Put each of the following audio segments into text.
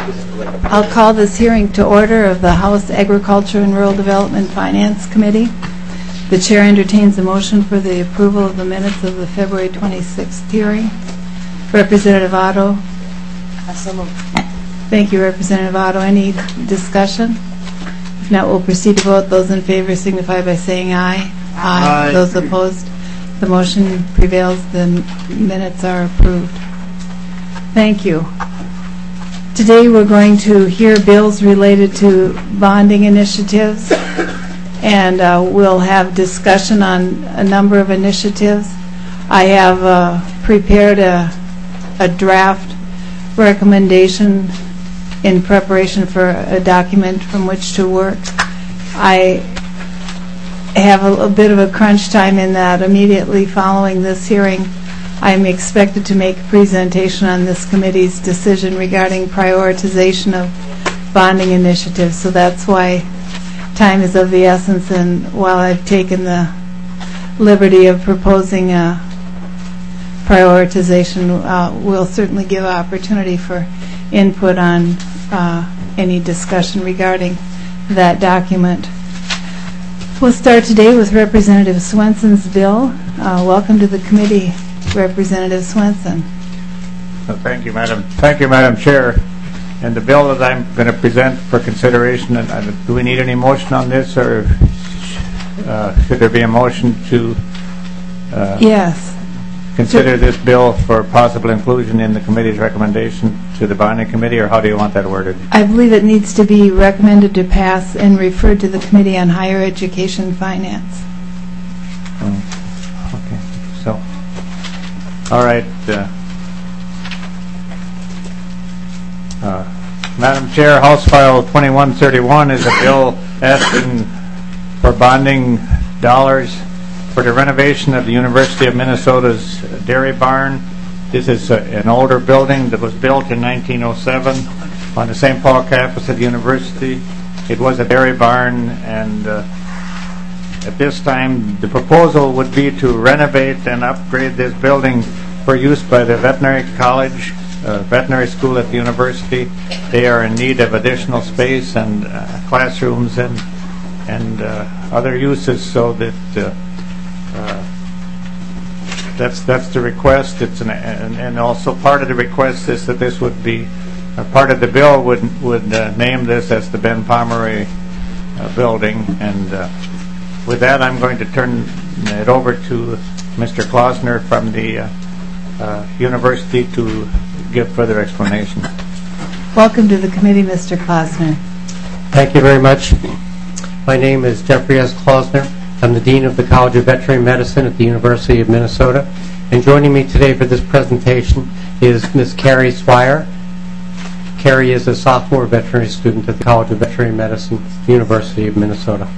I'll call this hearing to order of the House Agriculture and Rural Development Finance Committee. The chair entertains a motion for the approval of the minutes of the February 26th hearing. Representative Otto. Thank you, Representative Otto. Any discussion? If not, we'll proceed to vote. Those in favor signify by saying aye. Aye. Those opposed, the motion prevails. The minutes are approved. Thank you. Today we're going to hear bills related to bonding initiatives, and we'll have discussion on a number of initiatives. I have prepared a draft recommendation in preparation for a document from which to work. I have a bit of a crunch time in that immediately following this hearing I'm expected to make a presentation on this committee's decision regarding prioritization of bonding initiatives, so that's why time is of the essence, and while I've taken the liberty of proposing a prioritization, we'll certainly give opportunity for input on any discussion regarding that document. We'll start today with Representative Swenson's bill. Welcome to the committee, Representative Swenson. Thank you, Madam Chair. And the bill that I'm going to present for consideration, do we need any motion on this, or should there be a motion to yes, consider this bill for possible inclusion in the committee's recommendation to the bonding committee, or how do you want that worded? I believe it needs to be recommended to pass and referred to the Committee on Higher Education Finance. Okay, so all right. Madam Chair, House File 2131 is a bill asking for bonding dollars for the renovation of the University of Minnesota's dairy barn. This is an older building that was built in 1907 on the St. Paul campus of the university. It was a dairy barn, and at this time the proposal would be to renovate and upgrade this building for use by the veterinary college, veterinary school at the university. They are in need of additional space and classrooms and other uses, so that that's the request. It's and also part of the request is that this would be part of the bill would name this as the Ben Pomeroy building. And with that, I'm going to turn it over to Mr. Klausner from the university to give further explanation. Welcome to the committee, Mr. Klausner. Thank you very much. My name is Jeffrey S. Klausner. I'm the Dean of the College of Veterinary Medicine at the University of Minnesota. And joining me today for this presentation is Ms. Carrie Swire. Carrie is a sophomore veterinary student at the College of Veterinary Medicine, University of Minnesota.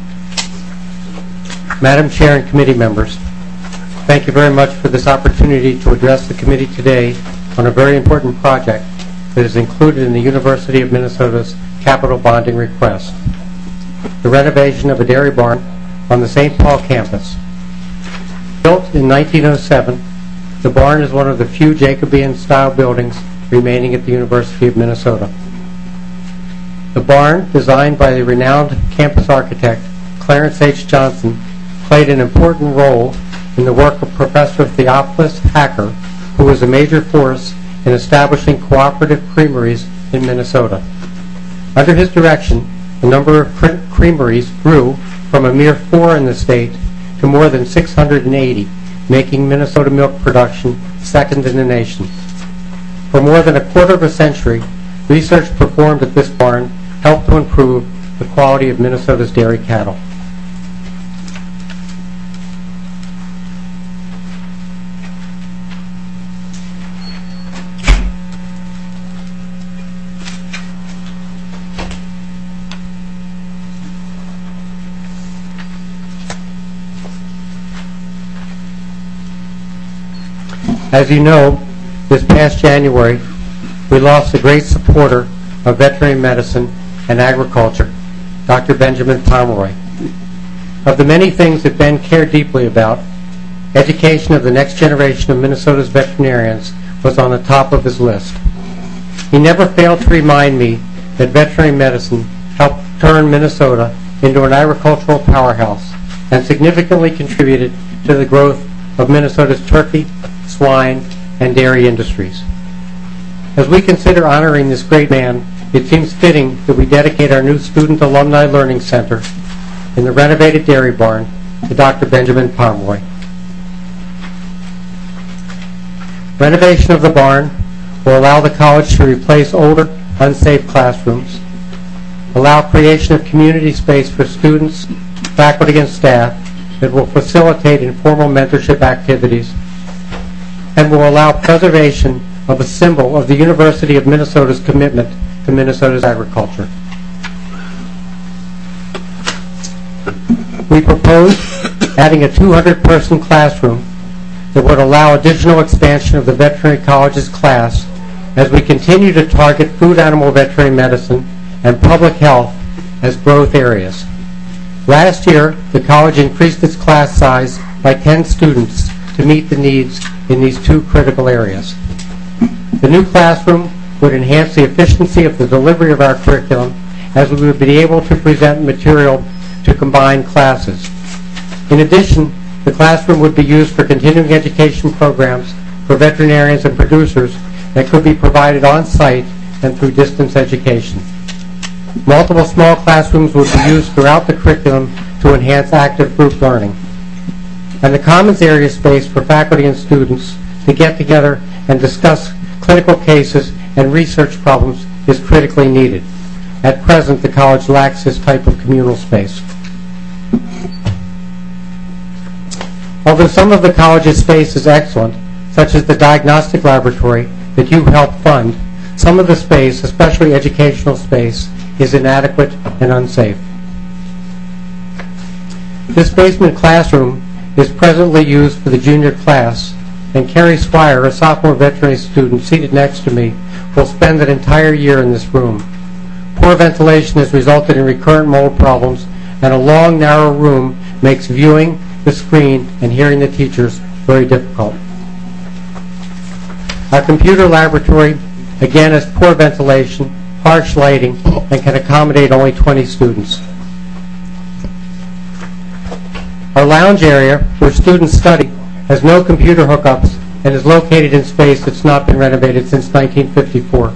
Madam Chair and committee members, thank you very much for this opportunity to address the committee today on a very important project that is included in the University of Minnesota's capital bonding request, the renovation of a dairy barn on the St. Paul campus. Built in 1907, the barn is one of the few Jacobean-style buildings remaining at the University of Minnesota. The barn, designed by the renowned campus architect Clarence H. Johnson, played an important role in the work of Professor Theophilus Hacker, who was a major force in establishing cooperative creameries in Minnesota. Under his direction, the number of creameries grew from a mere 4 in the state to more than 680, making Minnesota milk production second in the nation. For more than a quarter of a century, research performed at this barn helped to improve the quality of Minnesota's dairy cattle. As you know, this past January, we lost a great supporter of veterinary medicine and agriculture, Dr. Benjamin Pomeroy. Of the many things that Ben cared deeply about, education of the next generation of Minnesota's veterinarians was on the top of his list. He never failed to remind me that veterinary medicine helped turn Minnesota into an agricultural powerhouse and significantly contributed to the growth of Minnesota's turkey, swine, and dairy industries. As we consider honoring this great man, it seems fitting that we dedicate our new Student Alumni Learning Center in the renovated dairy barn to Dr. Benjamin Pomeroy. Renovation of the barn will allow the college to replace older, unsafe classrooms, allow creation of community space for students, faculty, and staff that will facilitate informal mentorship activities, and will allow preservation of a symbol of the University of Minnesota's commitment to Minnesota's agriculture. We propose adding a 200-person classroom that would allow additional expansion of the veterinary college's class as we continue to target food animal veterinary medicine and public health as growth areas. Last year, the college increased its class size by 10 students to meet the needs in these two critical areas. The new classroom would enhance the efficiency of the delivery of our curriculum as we would be able to present material to combine classes. In addition, the classroom would be used for continuing education programs for veterinarians and producers that could be provided on-site and through distance education. Multiple small classrooms would be used throughout the curriculum to enhance active group learning. And the commons area space for faculty and students to get together and discuss clinical cases and research problems is critically needed. At present, the college lacks this type of communal space. Although some of the college's space is excellent, such as the diagnostic laboratory that you helped fund, some of the space, especially educational space, is inadequate and unsafe. This basement classroom is presently used for the junior class, and Carrie Squire, a sophomore veterinary student seated next to me, will spend an entire year in this room. Poor ventilation has resulted in recurrent mold problems, and a long, narrow room makes viewing the screen and hearing the teachers very difficult. Our computer laboratory, again, has poor ventilation, harsh lighting, and can accommodate only 20 students. Our lounge area, where students study, has no computer hookups and is located in space that's not been renovated since 1954.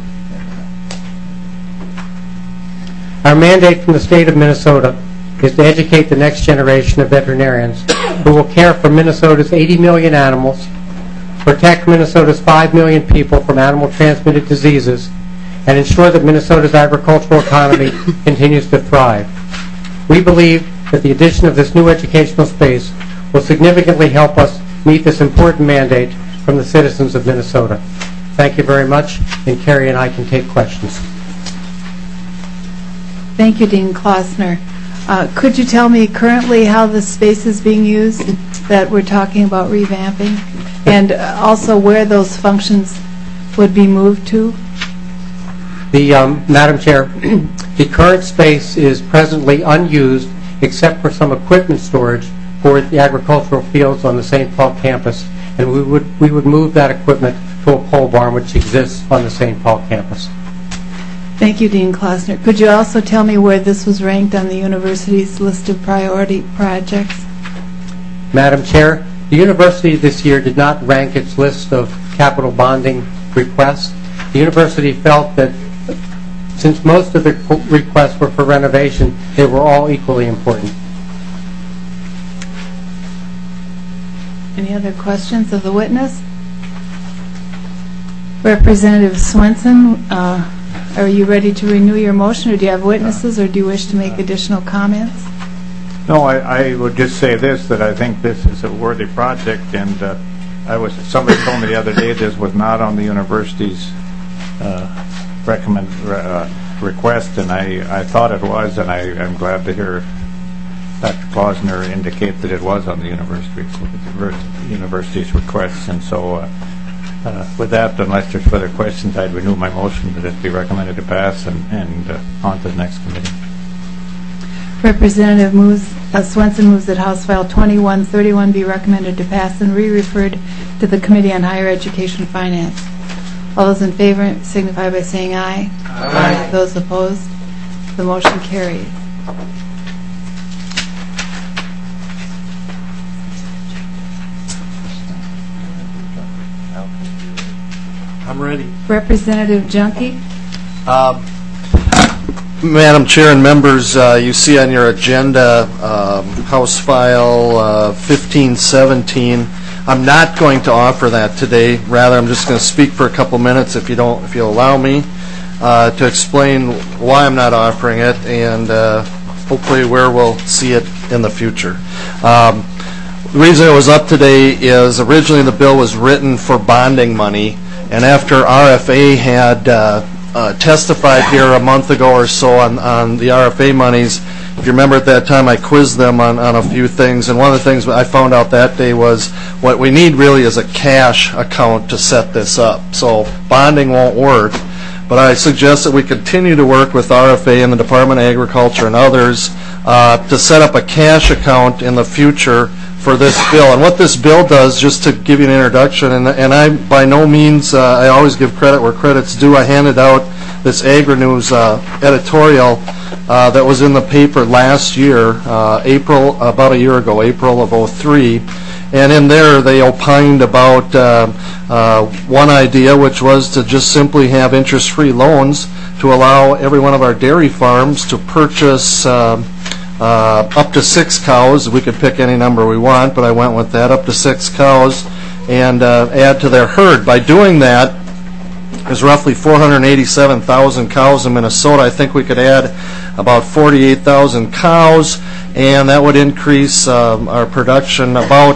Our mandate from the state of Minnesota is to educate the next generation of veterinarians who will care for Minnesota's 80 million animals, protect Minnesota's 5 million people from animal-transmitted diseases, and ensure that Minnesota's agricultural economy continues to thrive. We believe that the addition of this new educational space will significantly help us meet this important mandate from the citizens of Minnesota. Thank you very much, and Carrie and I can take questions. Thank you, Dean Klossner. Could you tell me currently how the space is being used that we're talking about revamping, and also where those functions would be moved to? Madam Chair, the current space is presently unused except for some equipment storage for the agricultural fields on the St. Paul campus, and we would move that equipment to a pole barn which exists on the St. Paul campus. Thank you, Dean Klossner. Could you also tell me where this was ranked on the university's list of priority projects? Madam Chair, the university this year did not rank its list of capital bonding requests. The university felt that since most of the requests were for renovation, they were all equally important. Any other questions of the witness? Representative Swenson, are you ready to renew your motion, or do you have witnesses, or do you wish to make additional comments? No, I would just say this, that I think this is a worthy project, and somebody told me the other day this was not on the university's request, and I thought it was, and I'm glad to hear Dr. Klossner indicate that it was on the university's request. And so with that, unless there's further questions, I'd renew my motion that it be recommended to pass and on to the next committee. Representative Swenson moves that House File 2131 be recommended to pass and re-referred to the Committee on Higher Education and Finance. All those in favor signify by saying aye. Aye. Those opposed, the motion carries. I'm ready. Representative Junkie. Madam Chair and members, you see on your agenda House File 1517. I'm not going to offer that today. Rather, I'm just going to speak for a couple minutes, if you'll allow me, to explain why I'm not offering it and hopefully where we'll see it in the future. The reason it was up today is originally the bill was written for bonding money, and after RFA had testified here a month ago or so on the RFA monies, if you remember at that time I quizzed them on a few things, and one of the things I found out that day was what we need really is a cash account to set this up. So bonding won't work, but I suggest that we continue to work with RFA and the Department of Agriculture and others to set up a cash account in the future for this bill. And what this bill does, just to give you an introduction, and I by no means, I always give credit where credit's due. I handed out this Agri-News editorial that was in the paper last year, about a year ago, April of '03. And in there they opined about one idea, which was to just simply have interest-free loans to allow every one of our dairy farms to purchase up to 6 cows. We could pick any number we want, but I went with that, up to 6 cows, and add to their herd. By doing that, there's roughly 487,000 cows in Minnesota. I think we could add about 48,000 cows, and that would increase our production about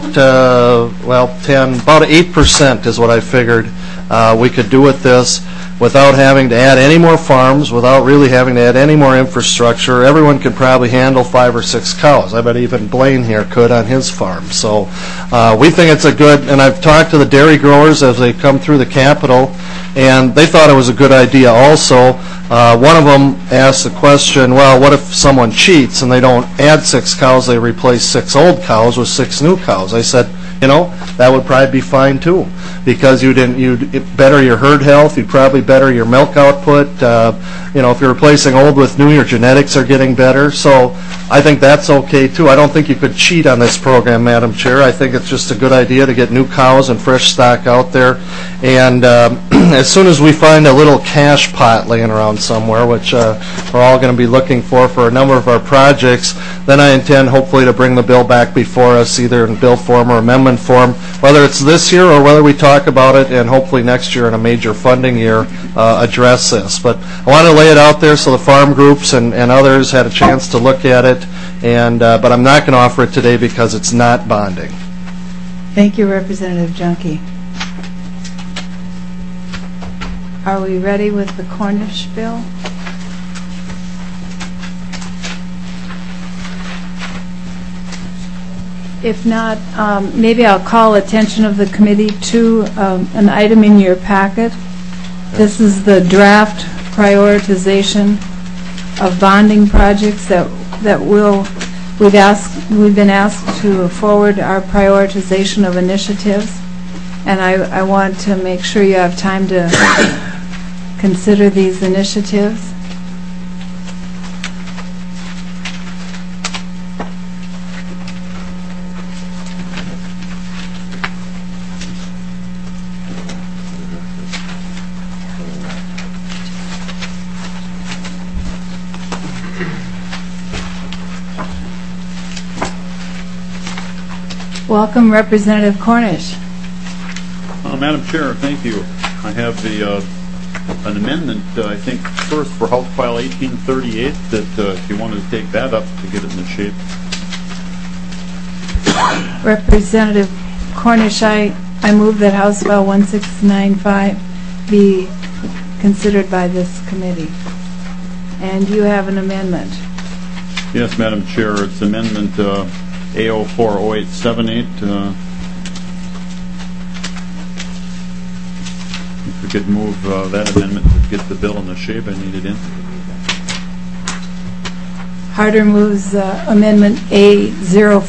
8% is what I figured we could do with this, without having to add any more farms, without really having to add any more infrastructure. Everyone could probably handle 5 or 6 cows. I bet even Blaine here could on his farm. So we think it's a good, and I've talked to the dairy growers as they come through the Capitol, and they thought it was a good idea also. One of them asked the question, well, what if someone cheats and they don't add 6 cows, they replace 6 old cows with 6 new cows? I said, that would probably be fine too, because you'd better your herd health, you'd probably better your milk output. If you're replacing old with new, your genetics are getting better. So I think that's okay too. I don't think you could cheat on this program, Madam Chair. I think it's just a good idea to get new cows and fresh stock out there. And as soon as we find a little cash pot laying around somewhere, which we're all going to be looking for a number of our projects, then I intend hopefully to bring the bill back before us, either in bill form or amendment form, whether it's this year or whether we talk about it and hopefully next year in a major funding year address this. But I want to lay it out there so the farm groups and others had a chance to look at it, but I'm not going to offer it today because it's not bonding. Thank you, Representative Junkie. Are we ready with the Cornish bill? If not, maybe I'll call attention of the committee to an item in your packet. This is the draft prioritization of bonding projects that we've been asked to forward our prioritization of initiatives, and I want to make sure you have time to consider these initiatives. Welcome, Representative Cornish. Madam Chair, thank you. I have an amendment, I think, first for House File 1838, that if you wanted to take that up to get it in the shape. Representative Cornish, I move that House File 1695 be considered by this committee. And you have an amendment. Yes, Madam Chair, it's Amendment A040878. If we could move that amendment to get the bill in the shape I need it in. Harder moves Amendment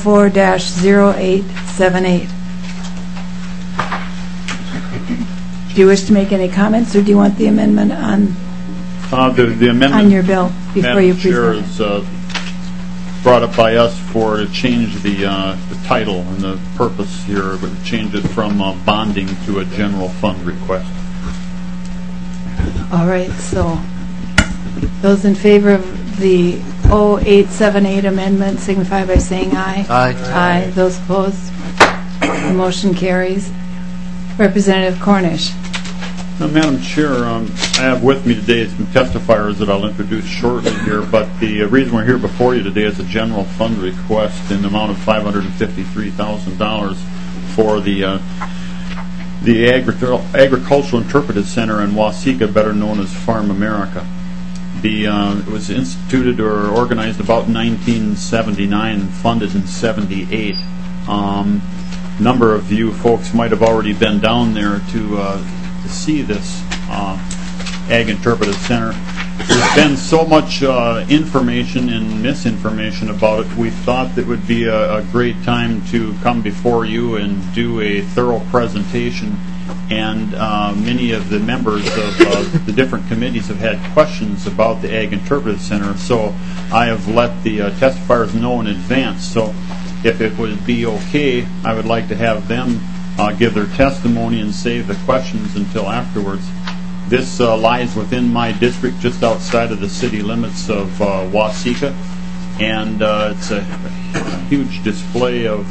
A04-0878. Do you wish to make any comments, or do you want the amendment on The amendment, on your bill before you Madam Chair, present it? is brought up by us for to change the title and the purpose here, but change it from bonding to a general fund request. All right, so those in favor of the 0878 amendment signify by saying aye. Aye. Aye. Those opposed? The motion carries. Representative Cornish. Madam Chair, I have with me today some testifiers that I'll introduce shortly here, but the reason we're here before you today is a general fund request in the amount of $553,000 for the Agricultural Interpretive Center in Waseca, better known as Farm America. It was instituted or organized about 1979 and funded in 78. Number of you folks might have already been down there to see this Ag Interpretive Center. There's been so much information and misinformation about it, we thought that would be a great time to come before you and do a thorough presentation. And many of the members of the different committees have had questions about the Ag Interpretive Center, so I have let the testifiers know in advance. So if it would be okay, I would like to have them give their testimony and save the questions until afterwards. This lies within my district, just outside of the city limits of Waseca, and it's a huge display of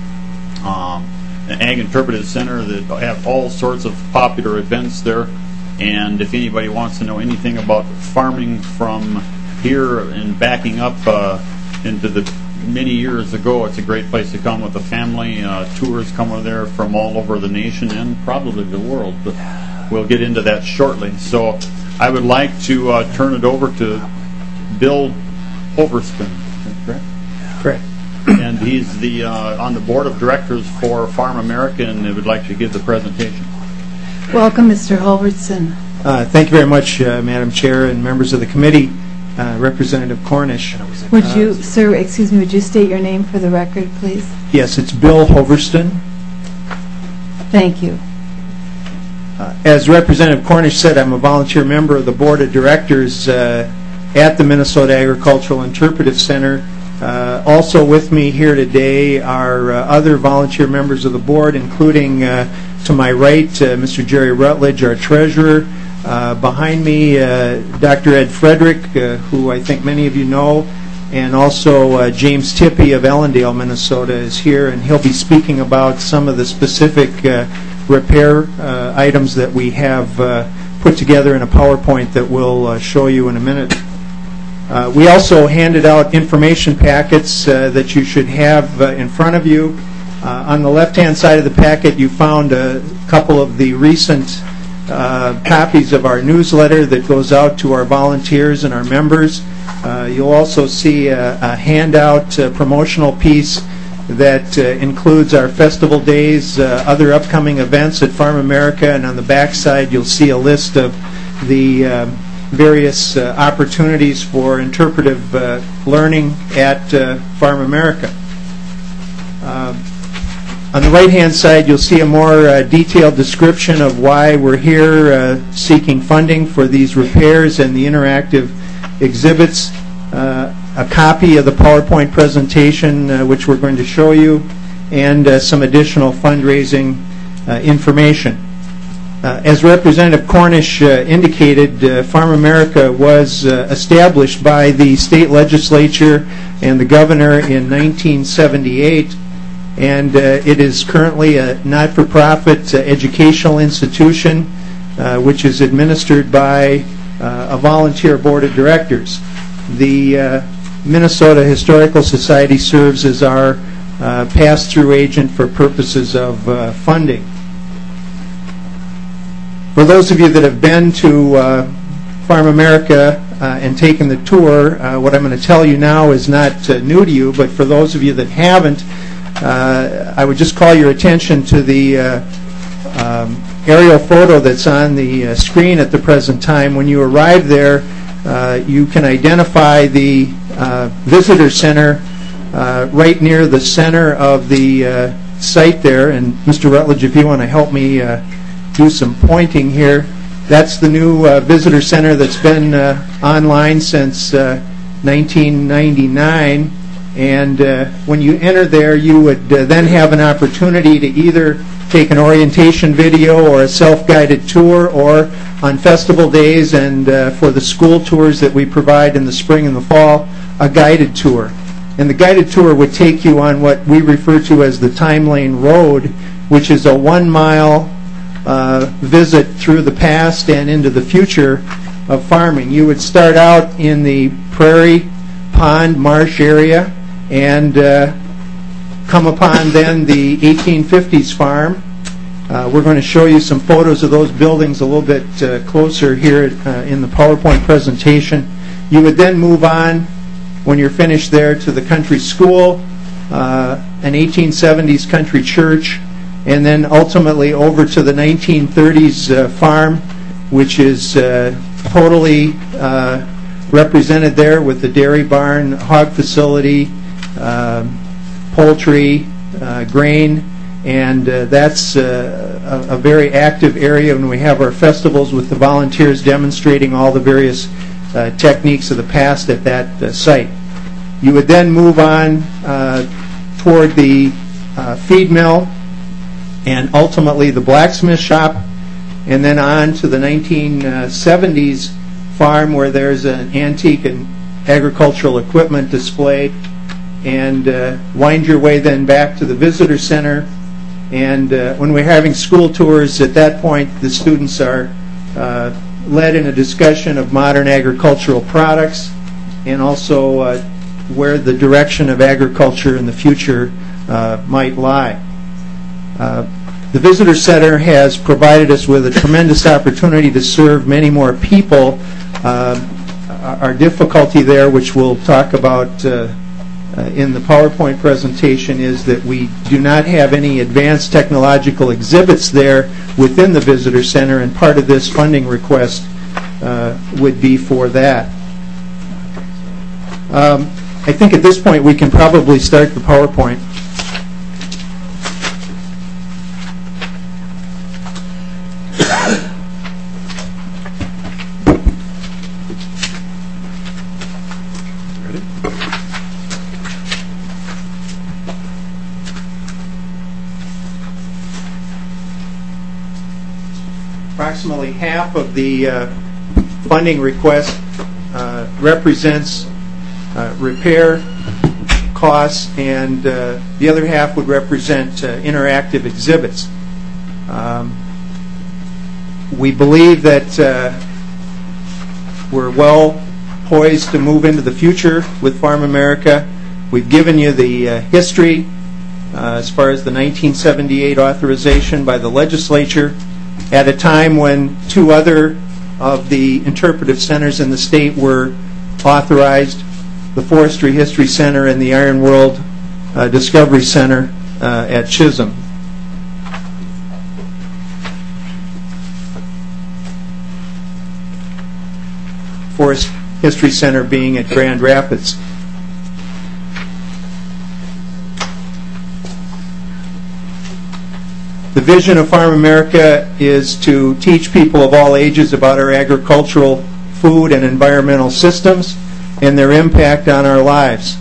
an Ag Interpretive Center that have all sorts of popular events there. And if anybody wants to know anything about farming from here and backing up into the many years ago, it's a great place to come with the family. Tours come over there from all over the nation and probably the world, but we'll get into that shortly. So I would like to turn it over to Bill Hoverston. Is that correct? Correct. And he's the on the board of directors for Farm America, and would like to give the presentation. Welcome, Mr. Holbertson. Thank you very much, Madam Chair and members of the committee. Representative Cornish. Would you, sir, excuse me, would you state your name for the record, please? Yes, it's Bill Hoverston. Thank you. As Representative Cornish said, I'm a volunteer member of the board of directors at the Minnesota Agricultural Interpretive Center. Also with me here today are other volunteer members of the board, including to my right, Mr. Jerry Rutledge, our treasurer. Behind me, Dr. Ed Frederick, who I think many of you know, and also James Tippie of Ellendale, Minnesota, is here, and he'll be speaking about some of the specific repair items that we have put together in a PowerPoint that we'll show you in a minute. We also handed out information packets that you should have in front of you. On the left-hand side of the packet, you found a couple of the recent copies of our newsletter that goes out to our volunteers and our members. You'll also see a handout promotional piece that includes our festival days, other upcoming events at Farm America, and on the back side you'll see a list of the various opportunities for interpretive learning at Farm America. On the right-hand side, you'll see a more detailed description of why we're here seeking funding for these repairs and the interactive exhibits. A copy of the PowerPoint presentation, which we're going to show you, and some additional fundraising information. As Representative Cornish indicated, Farm America was established by the state legislature and the governor in 1978. And it is currently a not-for-profit educational institution which is administered by a volunteer board of directors. The Minnesota Historical Society serves as our pass-through agent for purposes of funding. For those of you that have been to Farm America and taken the tour, what I'm going to tell you now is not new to you, but for those of you that haven't, I would just call your attention to the aerial photo that's on the screen at the present time. When you arrive there, you can identify the visitor center right near the center of the site there. And Mr. Rutledge, if you want to help me do some pointing here. That's the new visitor center that's been online since 1999. And when you enter there, you would then have an opportunity to either take an orientation video or a self-guided tour, or on festival days and for the school tours that we provide in the spring and the fall, a guided tour. And the guided tour would take you on what we refer to as the Time Lane Road, which is a 1-mile visit through the past and into the future of farming. You would start out in the prairie, pond, marsh area, and come upon then the 1850s farm. We're going to show you some photos of those buildings a little bit closer here in the PowerPoint presentation. You would then move on, when you're finished there, to the country school, an 1870s country church, and then ultimately over to the 1930s farm, which is totally represented there with the dairy barn, hog facility, poultry, grain, and that's a very active area when we have our festivals with the volunteers demonstrating all the various techniques of the past at that site. You would then move on toward the feed mill and ultimately the blacksmith shop, and then on to the 1970s farm where there's an antique and agricultural equipment display, and wind your way then back to the visitor center. And when we're having school tours, at that point the students are led in a discussion of modern agricultural products and also where the direction of agriculture in the future might lie. The Visitor Center has provided us with a tremendous opportunity to serve many more people. Our difficulty there, which we'll talk about in the PowerPoint presentation, is that we do not have any advanced technological exhibits there within the Visitor Center, and part of this funding request would be for that. I think at this point we can probably start the PowerPoint. Approximately half of the funding request represents repair costs, and the other half would represent interactive exhibits. We believe that we're well poised to move into the future with Farm America. We've given you the history as far as the 1978 authorization by the legislature at a time when two other of the interpretive centers in the state were authorized, the Forestry History Center and the Iron World Discovery Center at Chisholm. Forest History Center being at Grand Rapids. The vision of Farm America is to teach people of all ages about our agricultural, food, and environmental systems and their impact on our lives.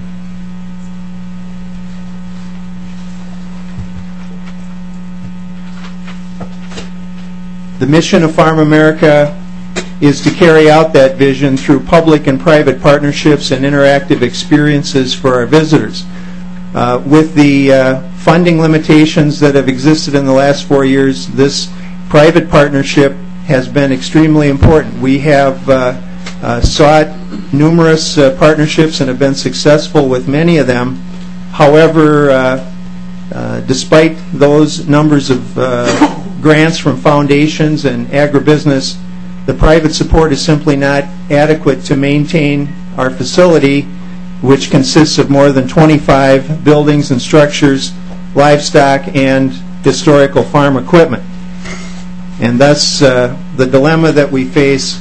The mission of Farm America is to carry out that vision through public and private partnerships and interactive experiences for our visitors. With the funding limitations that have existed in the last 4 years, this private partnership has been extremely important. We have sought numerous partnerships and have been successful with many of them. However, despite those numbers of grants from foundations and agribusiness, the private support is simply not adequate to maintain our facility, which consists of more than 25 buildings and structures, livestock, and historical farm equipment. And thus, the dilemma that we face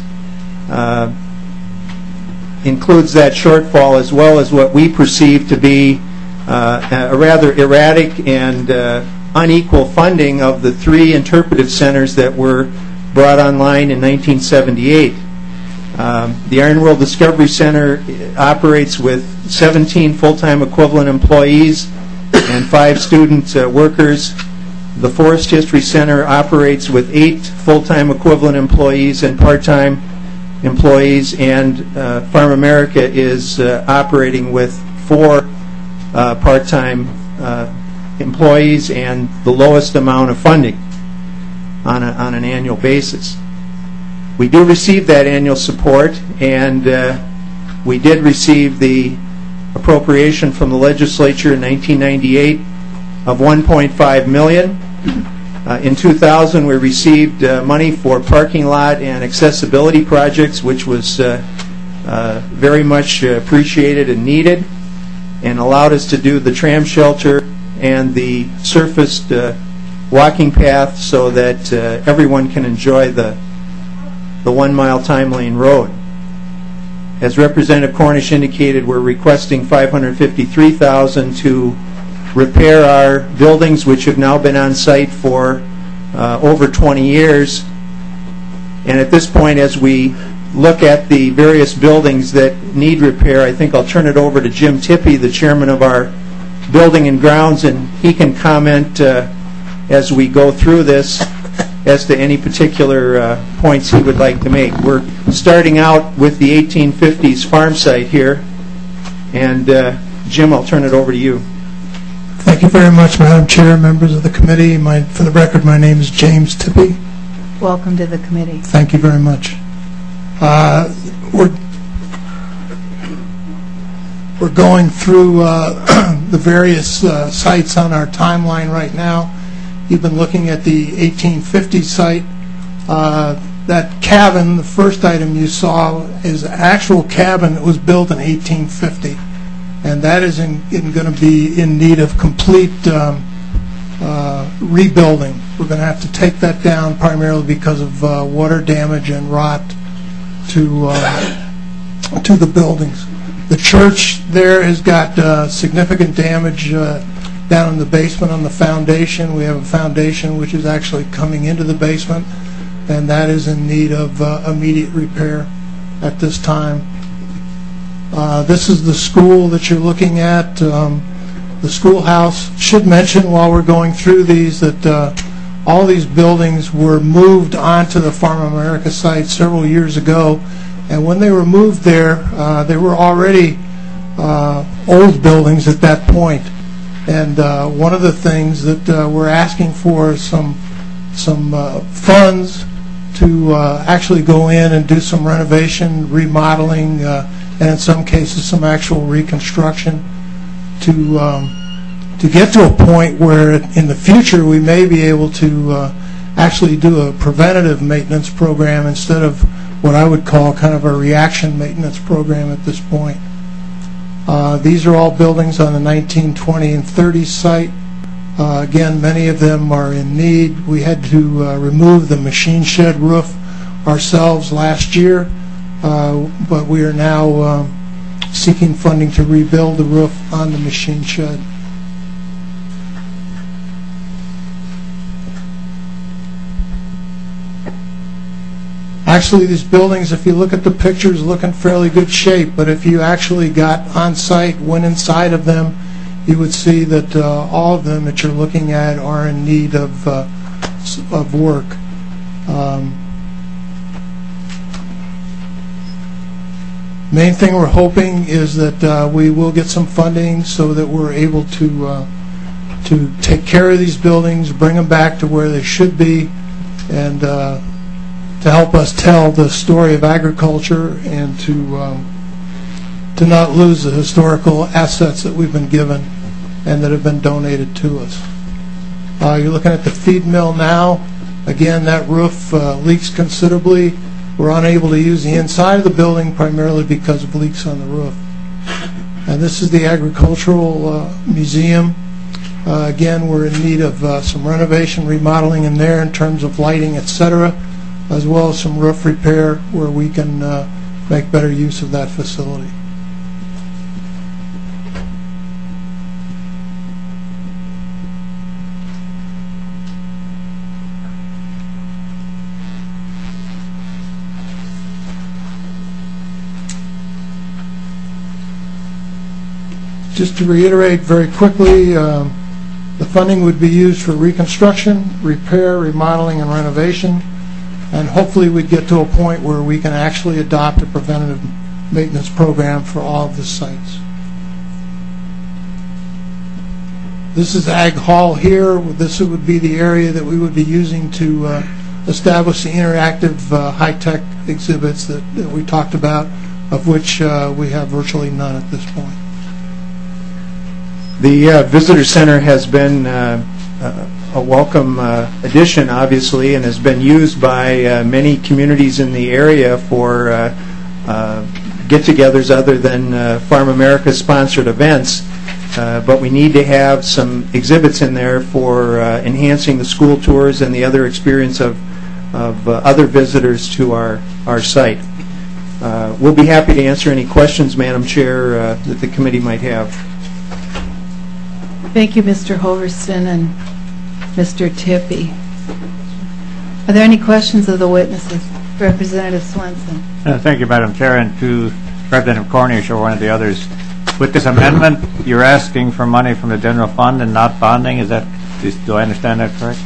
includes that shortfall, as well as what we perceive to be a rather erratic and unequal funding of the 3 interpretive centers that were brought online in 1978. The Iron World Discovery Center operates with 17 full-time equivalent employees and 5 student workers. The Forest History Center operates with 8 full-time equivalent employees and part-time employees, and Farm America is operating with 4 part-time employees and the lowest amount of funding on an annual basis. We do receive that annual support, and we did receive the appropriation from the legislature in 1998 of $1.5 million. In 2000, we received money for parking lot and accessibility projects, which was very much appreciated and needed, and allowed us to do the tram shelter and the surfaced walking path so that everyone can enjoy the 1-mile time lane road. As Representative Cornish indicated, we're requesting $553,000 to repair our buildings, which have now been on site for over 20 years. And at this point, as we look at the various buildings that need repair, I think I'll turn it over to Jim Tippie, the chairman of our Building and Grounds, and he can comment as we go through this as to any particular points he would like to make. We're starting out with the 1850s farm site here, and Jim, I'll turn it over to you. Thank you very much, Madam Chair, members of the committee. For the record, my name is James Tippie. Welcome to the committee. Thank you very much. We're going through the various sites on our timeline right now. You've been looking at the 1850 site. That cabin, the first item you saw, is an actual cabin that was built in 1850. And that is going to be in need of complete rebuilding. We're going to have to take that down primarily because of water damage and rot to the buildings. The church there has got significant damage down in the basement on the foundation. We have a foundation which is actually coming into the basement, and that is in need of immediate repair at this time. This is the school that you're looking at. The schoolhouse. Should mention while we're going through these that all these buildings were moved onto the Farm America site several years ago, and when they were moved there, they were already old buildings at that point. And one of the things that we're asking for is some funds to actually go in and do some renovation, remodeling, and in some cases some actual reconstruction to get to a point where in the future we may be able to actually do a preventative maintenance program instead of what I would call kind of a reaction maintenance program at this point. These are all buildings on the 19, 20, and 30 site. Again, many of them are in need. We had to remove the machine shed roof ourselves last year, but we are now seeking funding to rebuild the roof on the machine shed. Actually, these buildings, if you look at the pictures, look in fairly good shape, but if you actually got on site, went inside of them, you would see that all of them that you're looking at are in need of work. Main thing we're hoping is that we will get some funding so that we're able to take care of these buildings, bring them back to where they should be, and to help us tell the story of agriculture and to not lose the historical assets that we've been given and that have been donated to us. You're looking at the feed mill now. Again, that roof leaks considerably. We're unable to use the inside of the building primarily because of leaks on the roof. And this is the agricultural museum. Again, we're in need of some renovation, remodeling in there in terms of lighting, etc., as well as some roof repair where we can make better use of that facility. just to reiterate very quickly, the funding would be used for reconstruction, repair, remodeling, and renovation, and hopefully we'd get to a point where we can actually adopt a preventative maintenance program for all of the sites. This is Ag Hall here. This would be the area that we would be using to establish the interactive high-tech exhibits that we talked about, of which we have virtually none at this point. The Visitor Center has been a welcome addition, obviously, and has been used by many communities in the area for get-togethers other than Farm America-sponsored events. But we need to have some exhibits in there for enhancing the school tours and the other experience of other visitors to our site. We'll be happy to answer any questions, Madam Chair, that the committee might have. Thank you, Mr. Hoverston and Mr. Tippie. Are there any questions of the witnesses? Representative Swenson. Thank you, Madam Chair, and to Representative Cornish or one of the others. With this amendment, you're asking for money from the general fund and not bonding. Do I understand that correct?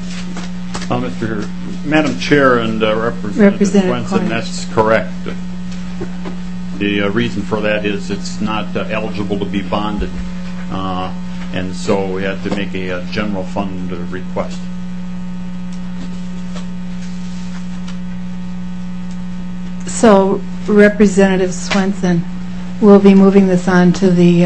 Madam Chair and Representative Swenson, Cornish. that's correct. The reason for that is it's not eligible to be bonded, and so we had to make a general fund request. So, Representative Swenson, we'll be moving this on to the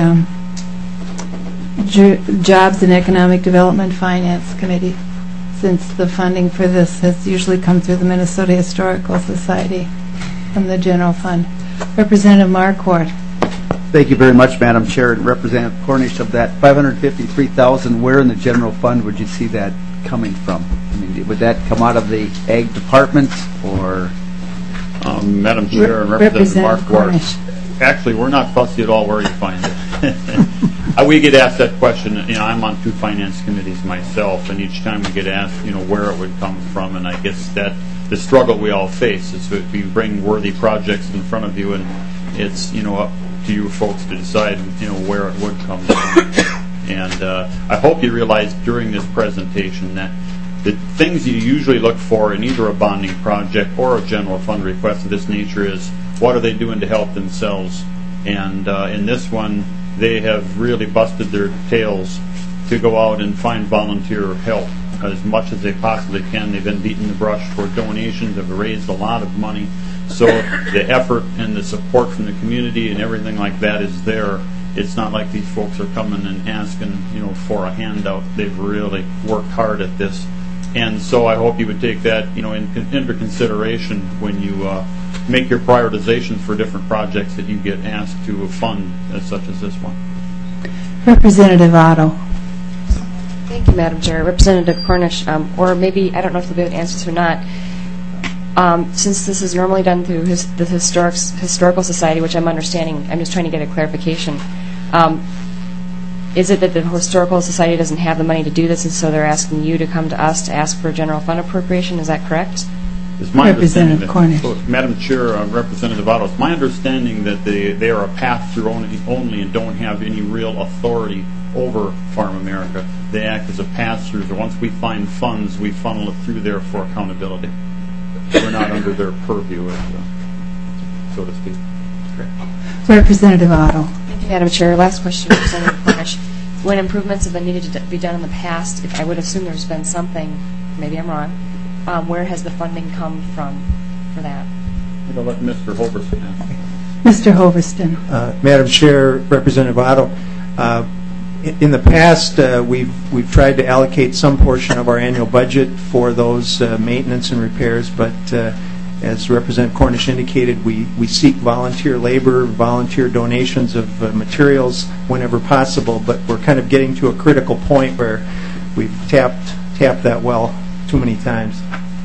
Jobs and Economic Development Finance Committee, since the funding for this has usually come through the Minnesota Historical Society from the general fund. Representative Marquardt. Thank you very much, Madam Chair. And Representative Cornish, of that $553,000, where in the general fund would you see that coming from? I mean, would that come out of the Ag Department or? Madam Chair and Representative Marquardt. Actually, we're not fussy at all where you find it. We get asked that question. I'm on 2 finance committees myself, and each time we get asked, where it would come from, and I guess that the struggle we all face is if we bring worthy projects in front of you, and it's up to you folks to decide where it would come from. And I hope you realize during this presentation that the things you usually look for in either a bonding project or a general fund request of this nature is what are they doing to help themselves. And in this one, they have really busted their tails to go out and find volunteer help as much as they possibly can. They've been beating the brush for donations, have raised a lot of money. So the effort and the support from the community and everything like that is there. It's not like these folks are coming and asking, for a handout. They've really worked hard at this. And so I hope you would take that, into consideration when you make your prioritizations for different projects that you get asked to fund, such as this one. Representative Otto. Thank you, Madam Chair. Representative Cornish, or maybe, I don't know if you'll be able to answer this or not, since this is normally done through the Historical Society, which I'm understanding, I'm just trying to get a clarification. Is it that the Historical Society doesn't have the money to do this, and so they're asking you to come to us to ask for a general fund appropriation? Is that correct? It's my Representative Cornish. Madam Chair, Representative Otto, it's my understanding that they are a pass-through only and don't have any real authority over Farm America. They act as a pass-through. So once we find funds, we funnel it through there for accountability. We're not under their purview, so to speak. Representative Otto. Thank you, Madam Chair. Last question, Representative Cornish. When improvements have been needed to be done in the past, I would assume there's been something, maybe I'm wrong, where has the funding come from for that? I'm going to let Mr. Hoverston answer. Mr. Hoverston. Madam Chair, Representative Otto, in the past, we've tried to allocate some portion of our annual budget for those maintenance and repairs, but as Representative Cornish indicated, we seek volunteer labor, volunteer donations of materials whenever possible, but we're kind of getting to a critical point where we've tapped that well too many times.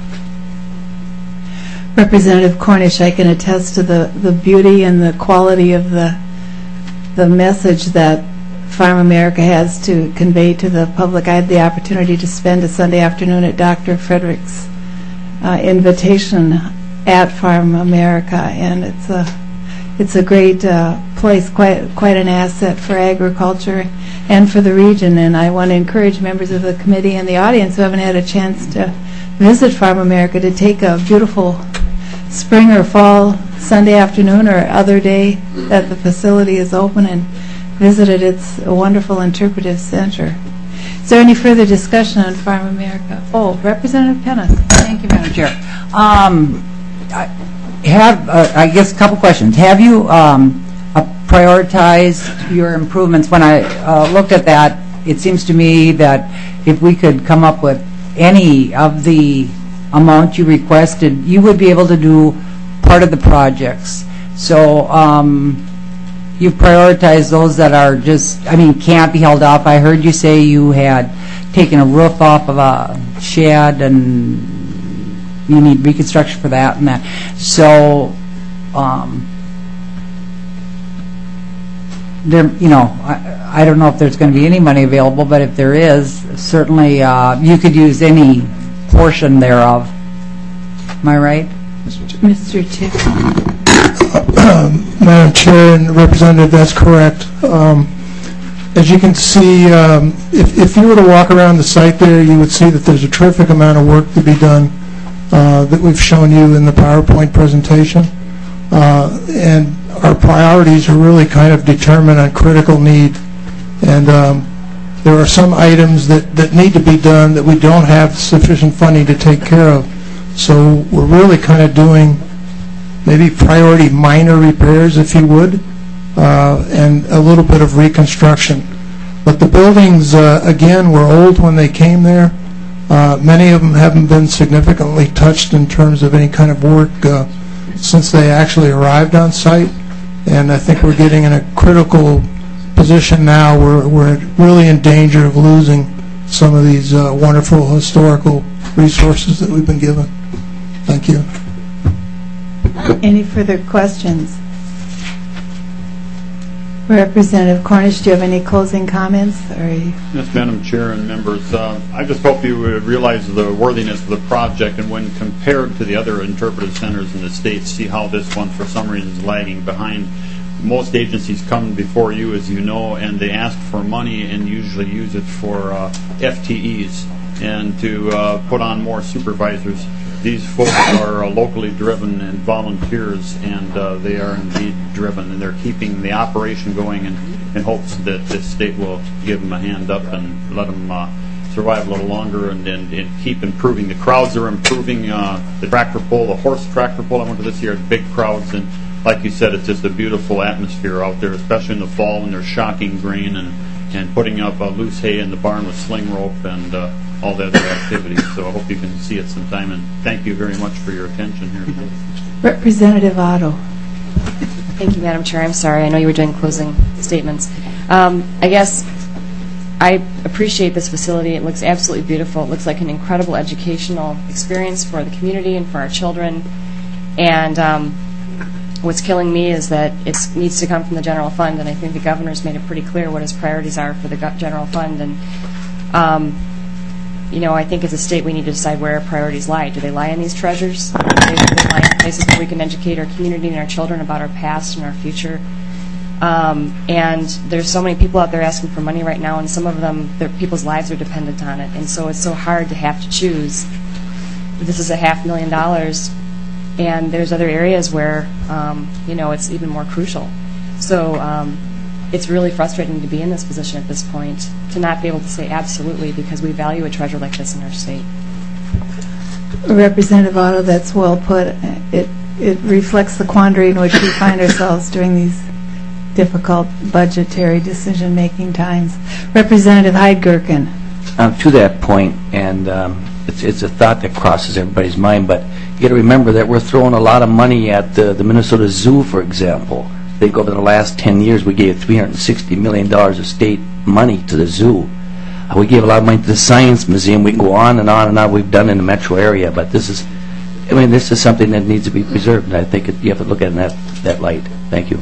Representative Cornish, I can attest to the beauty and the quality of the message that Farm America has to convey to the public. I had the opportunity to spend a Sunday afternoon at Dr. Frederick's invitation at Farm America, and It's a great place, quite an asset for agriculture and for the region. And I want to encourage members of the committee and the audience who haven't had a chance to visit Farm America to take a beautiful spring or fall Sunday afternoon or other day that the facility is open and visit it. It's a wonderful interpretive center. Is there any further discussion on Farm America? Oh, Representative Penna. Thank you, Madam Chair. I guess a couple questions. Have you prioritized your improvements? When I looked at that, it seems to me that if we could come up with any of the amount you requested, you would be able to do part of the projects. So you prioritize those that are just, can't be held off. I heard you say you had taken a roof off of a shed and you need reconstruction for that and that. So, I don't know if there's going to be any money available, but if there is, certainly you could use any portion thereof. Am I right? Mr. Tick. Madam Chair and Representative, that's correct. As you can see, if you were to walk around the site there, you would see that there's a terrific amount of work to be done that we've shown you in the PowerPoint presentation. And our priorities are really kind of determined on critical need. And there are some items that need to be done that we don't have sufficient funding to take care of. So we're really kind of doing maybe priority minor repairs, if you would, and a little bit of reconstruction. But the buildings, again, were old when they came there. Many of them haven't been significantly touched in terms of any kind of work since they actually arrived on site. And I think we're getting in a critical position now where we're really in danger of losing some of these wonderful historical resources that we've been given. Thank you. Any further questions? Representative Cornish, do you have any closing comments? Yes, Madam Chair and members. I just hope you realize the worthiness of the project, and when compared to the other interpretive centers in the state, see how this one for some reason is lagging behind. Most agencies come before you, as you know, and they ask for money and usually use it for FTEs and to put on more supervisors. These folks are locally driven and volunteers, and they are indeed driven, and they're keeping the operation going in hopes that this state will give them a hand up and let them survive a little longer and keep improving. The crowds are improving. The tractor pull, the horse tractor pull I went to this year, big crowds, and like you said, it's just a beautiful atmosphere out there, especially in the fall when there's shocking grain and putting up loose hay in the barn with sling rope and all the other activities. So I hope you can see it sometime, and thank you very much for your attention here today. Representative Otto. Thank you, Madam Chair. I'm sorry. I know you were doing closing statements. I guess I appreciate this facility. It looks absolutely beautiful. It looks like an incredible educational experience for the community and for our children. And what's killing me is that it needs to come from the general fund, and I think the governor's made it pretty clear what his priorities are for the general fund. And I think as a state we need to decide where our priorities lie. Do they lie in these treasures? Do they lie in places where we can educate our community and our children about our past and our future? And there's so many people out there asking for money right now, and some of them, people's lives are dependent on it. And so it's so hard to have to choose. This is $500,000, and there's other areas where, it's even more crucial. So it's really frustrating to be in this position at this point, to not be able to say absolutely, because we value a treasure like this in our state. Representative Otto, that's well put. It reflects the quandary in which we find ourselves during these difficult budgetary decision-making times. Representative Heidgerken. To that point, and it's a thought that crosses everybody's mind, but you got to remember that we're throwing a lot of money at the Minnesota Zoo, for example. I think over the last 10 years we gave $360 million of state money to the zoo. We gave a lot of money to the Science Museum. We can go on and on and on. We've done in the metro area, but this is something that needs to be preserved, and I think you have to look at it in that light. Thank you.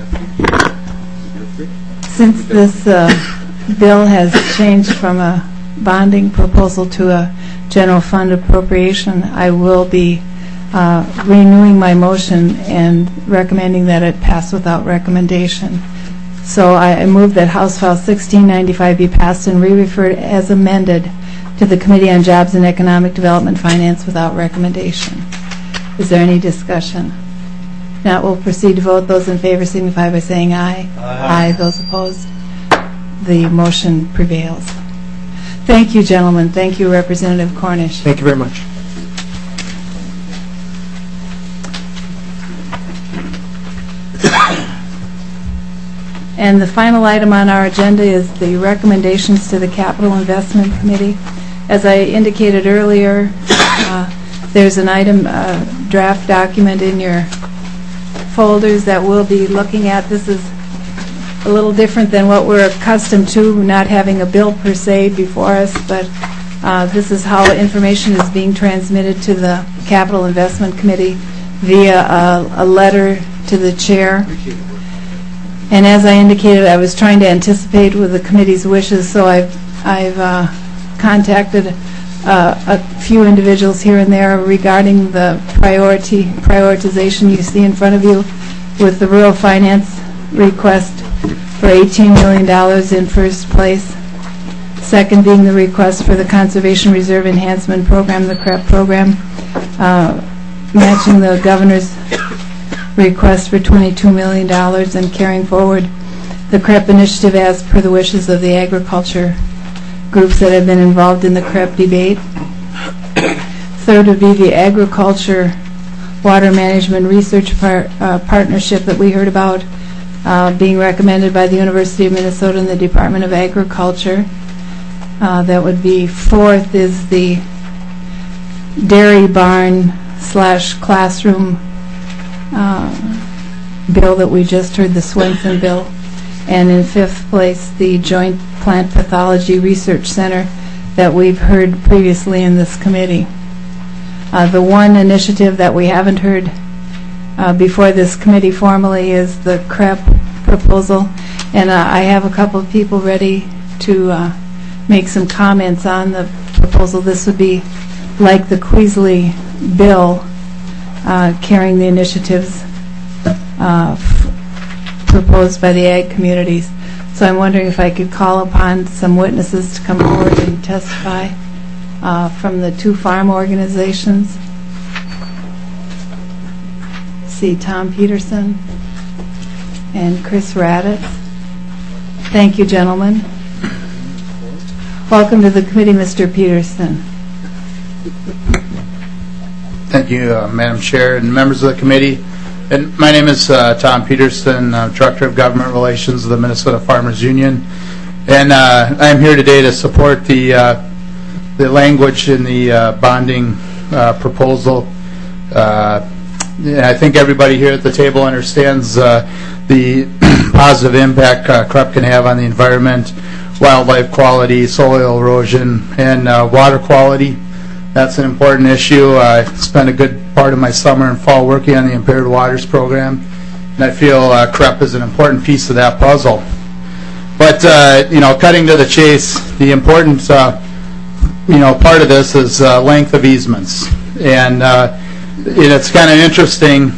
Since this bill has changed from a bonding proposal to a general fund appropriation, I will be renewing my motion and recommending that it pass without recommendation. So I move that House File 1695 be passed and re-referred as amended to the Committee on Jobs and Economic Development Finance without recommendation. Is there any discussion? Now we'll proceed to vote. Those in favor signify by saying aye. Aye. Those opposed? The motion prevails. Thank you, gentlemen. Thank you, Representative Cornish. Thank you very much. And the final item on our agenda is the recommendations to the Capital Investment Committee. As I indicated earlier, there's an item, draft document in your folders that we'll be looking at. This is a little different than what we're accustomed to, not having a bill per se before us, but this is how information is being transmitted to the Capital Investment Committee via a letter to the chair. And as I indicated, I was trying to anticipate with the committee's wishes, so I've contacted a few individuals here and there regarding the prioritization you see in front of you with the rural finance request for $18 million in first place. Second being the request for the Conservation Reserve Enhancement Program, the CREP program, matching the governor's request for $22 million and carrying forward the CREP initiative as per the wishes of the agriculture groups that have been involved in the CREP debate. Third would be the agriculture water management research partnership that we heard about being recommended by the University of Minnesota and the Department of Agriculture. That would be fourth is the dairy barn / classroom bill that we just heard, the Swenson bill. And in fifth place, the Joint Plant Pathology Research Center that we've heard previously in this committee. The one initiative that we haven't heard before this committee formally is the CREP proposal. And I have a couple of people ready to make some comments on the proposal. This would be like the Queasley bill, carrying the initiatives proposed by the ag communities. So I'm wondering if I could call upon some witnesses to come forward and testify from the two farm organizations. See Tom Peterson and Chris Raditz. Thank you, gentlemen. Welcome to the committee, Mr. Peterson. Thank you, Madam Chair and members of the committee. And my name is Tom Peterson, Director of Government Relations of the Minnesota Farmers Union, and I am here today to support the language in the bonding proposal. I think everybody here at the table understands the positive impact CREP can have on the environment, wildlife quality, soil erosion, and water quality. That's an important issue. I spent a good part of my summer and fall working on the Impaired Waters Program, and I feel CREP is an important piece of that puzzle. But, cutting to the chase, the important, part of this is length of easements. And it's kind of interesting,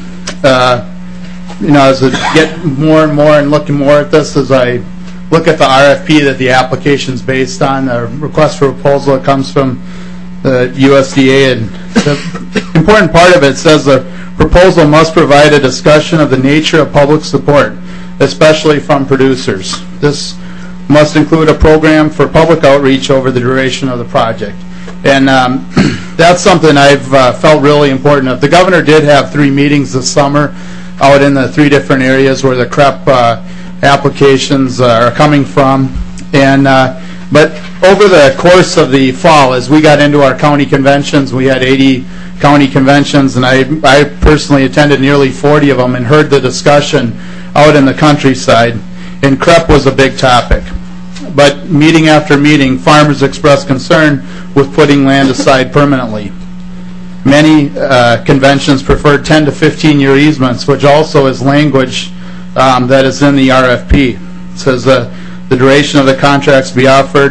as I get more and more and looking more at this, as I look at the RFP that the application's based on, the request for proposal that comes from the USDA, and the important part of it says the proposal must provide a discussion of the nature of public support, especially from producers. This must include a program for public outreach over the duration of the project. And that's something I've felt really important. The governor did have 3 meetings this summer out in the 3 different areas where the CREP applications are coming from. And but over the course of the fall, as we got into our county conventions, we had 80 county conventions, and I personally attended nearly 40 of them and heard the discussion out in the countryside, and CREP was a big topic. But meeting after meeting, farmers expressed concern with putting land aside permanently. Many conventions preferred 10 to 15-year easements, which also is language that is in the RFP. It says the duration of the contracts be offered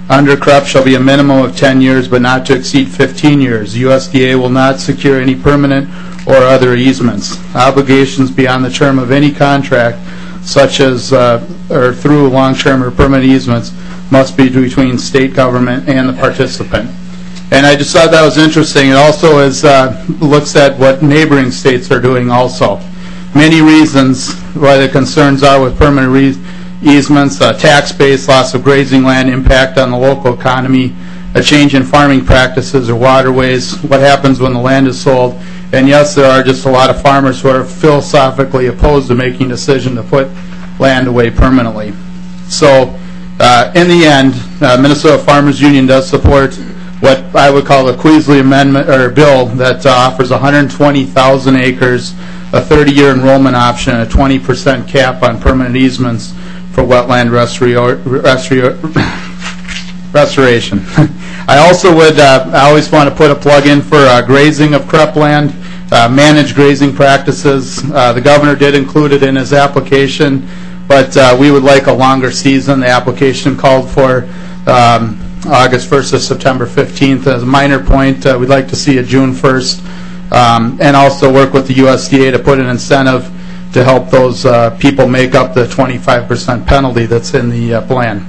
under CREP shall be a minimum of 10 years but not to exceed 15 years. USDA will not secure any permanent or other easements. Obligations beyond the term of any contract, such as or through long-term or permanent easements, must be between state government and the participant. And I just thought that was interesting. It also looks at what neighboring states are doing also. Many reasons why the concerns are with permanent easements: tax base, loss of grazing land, impact on the local economy, a change in farming practices or waterways, what happens when the land is sold. And yes, there are just a lot of farmers who are philosophically opposed to making a decision to put land away permanently. So in the end, Minnesota Farmers Union does support what I would call the Queasley Amendment or bill that offers 120,000 acres, a 30-year enrollment option, and a 20% cap on permanent easements for wetland restoration. I also would, I always want to put a plug in for grazing of CREP land, managed grazing practices. The governor did include it in his application, but we would like a longer season. The application called for August 1st to September 15th. As a minor point, we'd like to see a June 1st, and also work with the USDA to put an incentive to help those people make up the 25% penalty that's in the plan.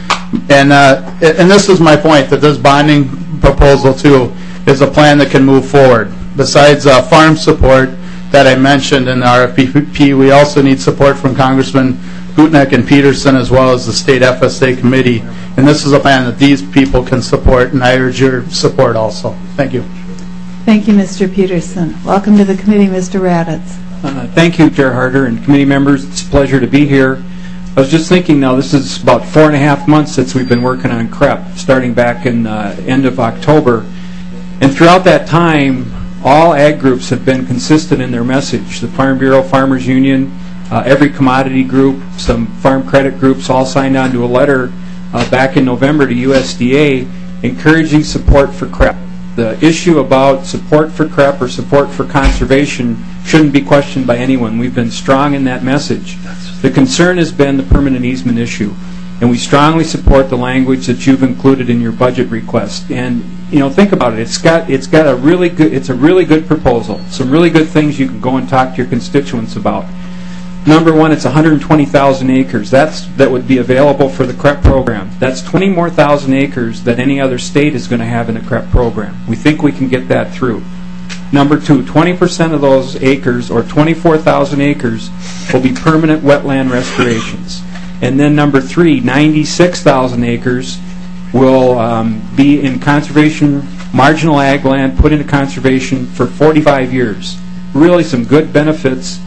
And this is my point, that this bonding proposal, too, is a plan that can move forward. Besides farm support that I mentioned in the RFP, we also need support from Congressman Gutnick and Peterson, as well as the State FSA Committee. And this is a plan that these people can support, and I urge your support also. Thank you. Thank you, Mr. Peterson. Welcome to the committee, Mr. Raddatz. Thank you, Chair Harder and committee members. It's a pleasure to be here. I was just thinking now, this is about 4.5 months since we've been working on CREP, starting back in end of October. And throughout that time, all ag groups have been consistent in their message. The Farm Bureau, Farmers Union, every commodity group, some farm credit groups all signed on to a letter back in November to USDA encouraging support for CREP. The issue about support for CREP or support for conservation shouldn't be questioned by anyone. We've been strong in that message. The concern has been the permanent easement issue, and we strongly support the language that you've included in your budget request. And you know, think about it. It's got a really good proposal. Some really good things you can go and talk to your constituents about. Number one, it's 120,000 acres. That would be available for the CREP program. That's 20 more thousand acres that any other state is going to have in a CREP program. We think we can get that through. Number two, 20% of those acres, or 24,000 acres, will be permanent wetland restorations. And then number three, 96,000 acres will be in conservation, marginal ag land, put into conservation for 45 years. Really some good benefits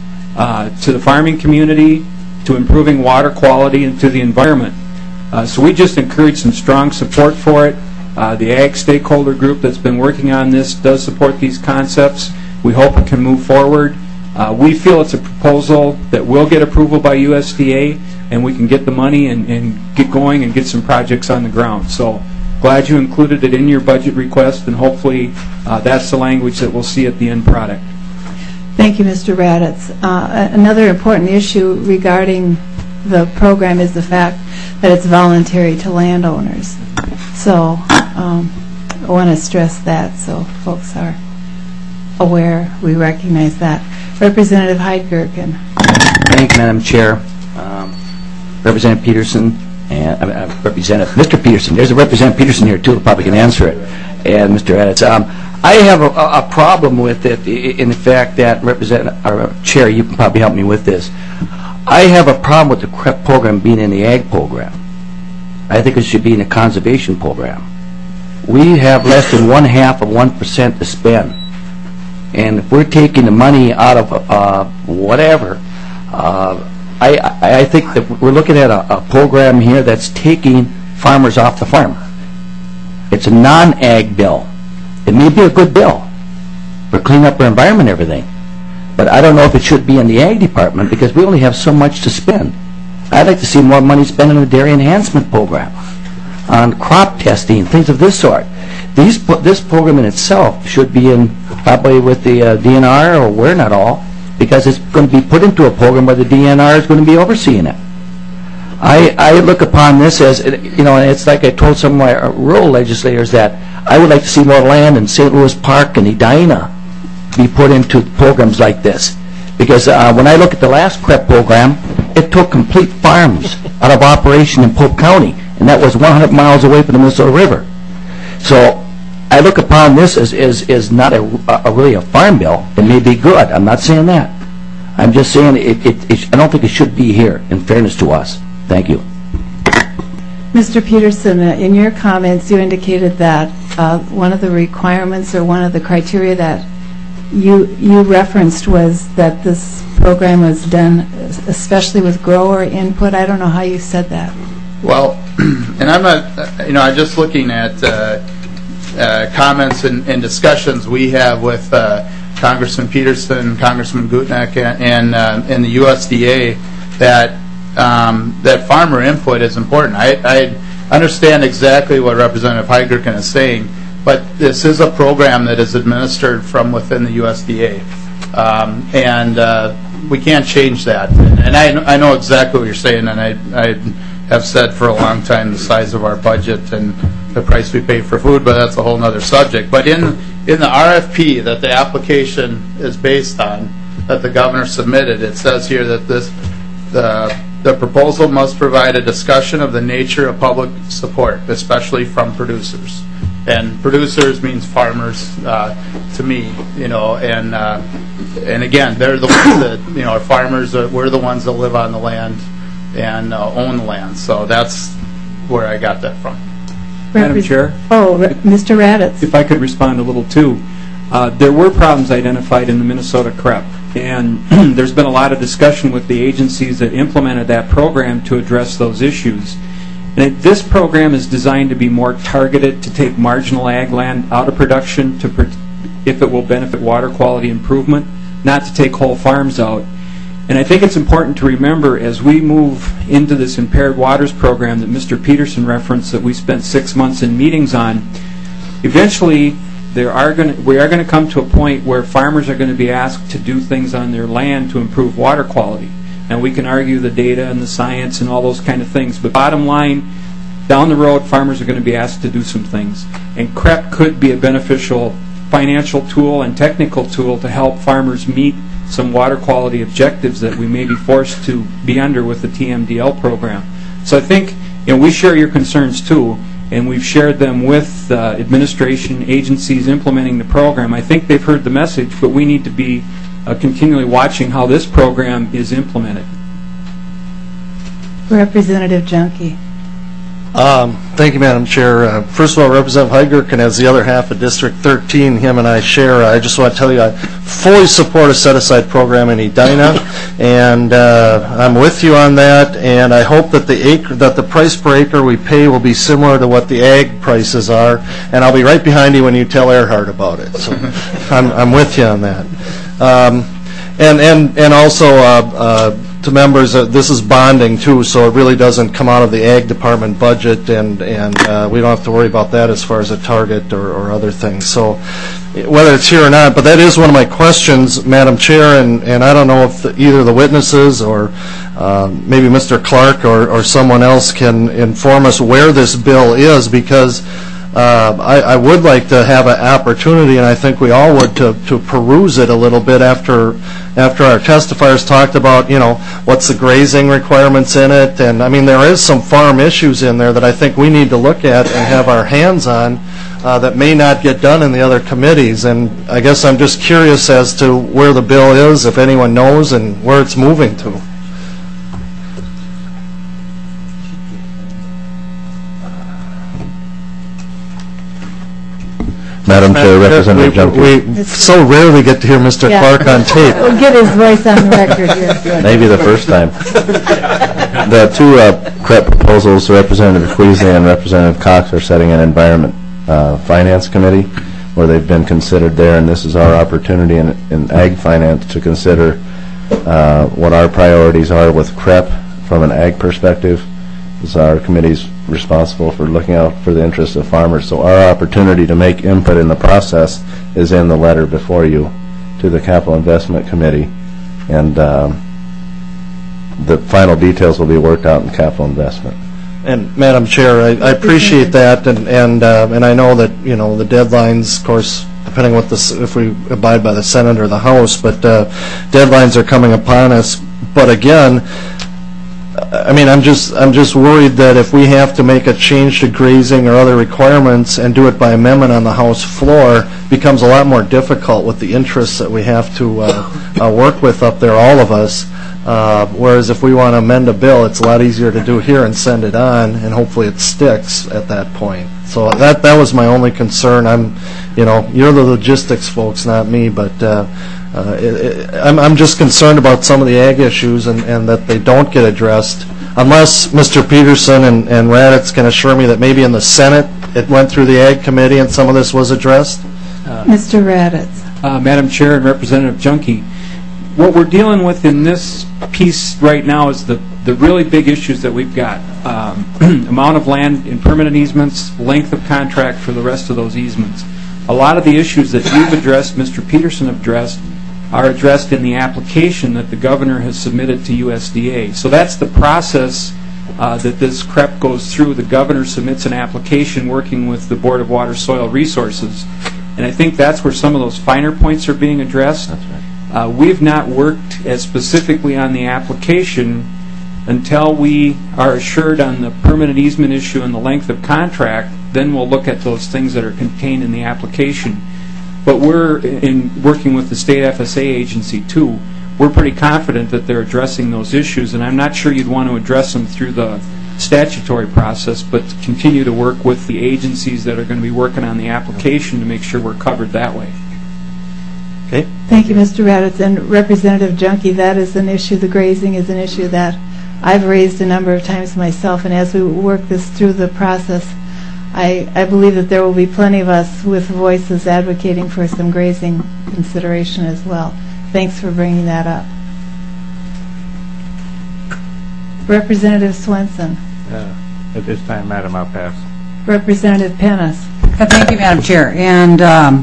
to the farming community, to improving water quality, and to the environment. So we just encourage some strong support for it. The ag stakeholder group that's been working on this does support these concepts. We hope it can move forward. We feel it's a proposal that will get approval by USDA, and we can get the money and get going and get some projects on the ground. So glad you included it in your budget request, and hopefully that's the language that we'll see at the end product. Thank you, Mr. Raddatz. Another important issue regarding the program is the fact that it's voluntary to landowners. So I want to stress that so folks are aware, we recognize that. Representative Heidgerken. Thank you, Madam Chair. Representative Peterson, and Mr. Peterson. There's a Representative Peterson here, too, who probably can answer it, and Mr. Raddatz. I have a problem with it in the fact that, Chair, you can probably help me with this. I have a problem with the CREP program being in the ag program. I think it should be in a conservation program. We have less than 0.5% to spend. And if we're taking the money out of whatever, I think that we're looking at a program here that's taking farmers off the farm. It's a non-ag bill. It may be a good bill for cleaning up our environment and everything, but I don't know if it should be in the ag department because we only have so much to spend. I'd like to see more money spent on the dairy enhancement program, on crop testing, things of this sort. This program in itself should be in probably with the DNR, or where not all, because it's going to be put into a program where the DNR is going to be overseeing it. I look upon this as, you know, and it's like I told some of my rural legislators that I would like to see more land in St. Louis Park and Edina be put into programs like this. Because when I look at the last CREP program, it took complete farms out of operation in Polk County, and that was 100 miles away from the Minnesota River. So I look upon this as not really a farm bill. It may be good. I'm not saying that. I'm just saying I don't think it should be here, in fairness to us. Thank you. Mr. Peterson, in your comments, you indicated that one of the requirements or one of the criteria that you referenced was that this program was done especially with grower input. I don't know how you said that. Well, and I'm not, you know, I'm just looking at comments and discussions we have with Congressman Peterson, Congressman Gutnick, and the USDA that farmer input is important. I understand exactly what Representative Heidgerken is saying, but this is a program that is administered from within the USDA, and we can't change that. And I know exactly what you're saying, and I have said for a long time the size of our budget and the price we pay for food, but that's a whole other subject. But in the RFP that the application is based on, that the governor submitted, it says here that the proposal must provide a discussion of the nature of public support, especially from producers. And producers means farmers to me, you know, and again, they're the ones that, you know, are farmers. We're the ones that live on the land and own the land. So that's where I got that from. Madam Chair? Oh, Mr. Raddatz. If I could respond a little too. There were problems identified in the Minnesota CREP, and there's been a lot of discussion with the agencies that implemented that program to address those issues. And this program is designed to be more targeted to take marginal ag land out of production if it will benefit water quality improvement, not to take whole farms out. And I think it's important to remember as we move into this impaired waters program that Mr. Peterson referenced that we spent 6 months in meetings on, eventually we are going to come to a point where farmers are going to be asked to do things on their land to improve water quality. And we can argue the data and the science and all those kind of things, but bottom line, down the road, farmers are going to be asked to do some things. And CREP could be a beneficial financial tool and technical tool to help farmers meet some water quality objectives that we may be forced to be under with the TMDL program. So I think, you know, we share your concerns too, and we've shared them with administration agencies implementing the program. I think they've heard the message, but we need to be continually watching how this program is implemented. Representative Junkie. Thank you, Madam Chair. First of all, Representative Heidgerken has the other half of District 13. Him and I share. I just want to tell you I fully support a set-aside program in Edina, and I'm with you on that. And I hope that the price per acre we pay will be similar to what the ag prices are. And I'll be right behind you when you tell Earhart about it. So I'm with you on that. And also. To members, this is bonding too, so it really doesn't come out of the Ag Department budget, and we don't have to worry about that as far as a target or other things. So whether it's here or not, but that is one of my questions, Madam Chair, and I don't know if either the witnesses or maybe Mr. Clark or someone else can inform us where this bill is, because I would like to have an opportunity, and I think we all would, to peruse it a little bit after our testifiers talked about, you know, what's the grazing requirements in it, and I mean there is some farm issues in there that I think we need to look at and have our hands on that may not get done in the other committees, and I guess I'm just curious as to where the bill is, if anyone knows, and where it's moving to. Madam Chair, Representative Junkie. We so rarely get to hear Mr. Clark on tape. We'll get his voice on the record here. Maybe the first time. The two CREP proposals, Representative Queasley and Representative Cox, are setting an Environment Finance Committee where they've been considered there, and this is our opportunity in Ag Finance to consider what our priorities are with CREP from an ag perspective. This is our committee's responsible for looking out for the interests of farmers. So our opportunity to make input in the process is in the letter before you to the Capital Investment Committee. And the final details will be worked out in capital investment. And Madam Chair, I appreciate that, and I know that, you know, the deadlines, of course, depending what if we abide by the Senate or the House, but deadlines are coming upon us. But again, I mean, I'm just worried that if we have to make a change to grazing or other requirements and do it by amendment on the House floor, it becomes a lot more difficult with the interests that we have to work with up there, all of us. Whereas if we want to amend a bill, it's a lot easier to do here and send it on, and hopefully it sticks at that point. So that was my only concern. You know, you're the logistics folks, not me, but I'm just concerned about some of the ag issues and that they don't get addressed unless Mr. Peterson and Raditz can assure me that maybe in the Senate it went through the Ag Committee and some of this was addressed. Mr. Raditz. Madam Chair and Representative Junkie, what we're dealing with in this piece right now is the really big issues that we've got. Amount of land in permanent easements, length of contract for the rest of those easements. A lot of the issues that you've addressed, Mr. Peterson addressed, are addressed in the application that the governor has submitted to USDA. So that's the process that this CREP goes through. The governor submits an application working with the Board of Water Soil Resources. And I think that's where some of those finer points are being addressed. That's right. We've not worked as specifically on the application until we are assured on the permanent easement issue and the length of contract. Then we'll look at those things that are contained in the application. But we're in working with the state FSA agency too. We're pretty confident that they're addressing those issues, and I'm not sure you'd want to address them through the statutory process, but continue to work with the agencies that are going to be working on the application to make sure we're covered that way. Okay. Thank you, Mr. Raditz. And Representative Junkie, that is an issue, the grazing is an issue that I've raised a number of times myself, and as we work this through the process, I believe that there will be plenty of us with voices advocating for some grazing consideration as well. Thanks for bringing that up. Representative Swenson. At this time, Madam, I'll pass. Representative Pennis. Thank you, Madam Chair. And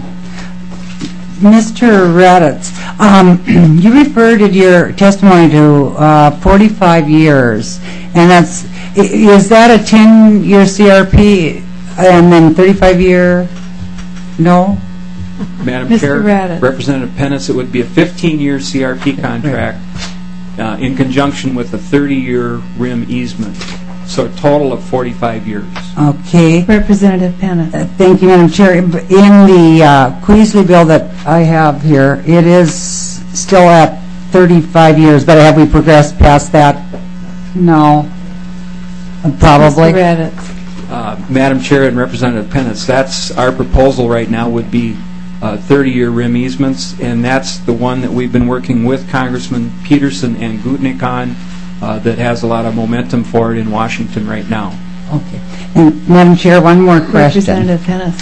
Mr. Raditz, you referred in your testimony to 45 years, and is that a 10-year CRP and then 35-year? No? Madam Mr. Chair, Raditz. Representative Pennis, it would be a 15-year CRP contract in conjunction with a 30-year RIM easement. So a total of 45 years. Okay. Representative Pennis. Thank you, Madam Chair. In the Queasley bill that I have here, it is still at 35 years, but have we progressed past that? No. Probably. Mr. Raditz. Madam Chair and Representative Pennis, that's our proposal right now would be 30-year RIM easements, and that's the one that we've been working with Congressman Peterson and Gutnick on that has a lot of momentum for it in Washington right now. Okay. And Madam Chair, one more question. Representative Pennis.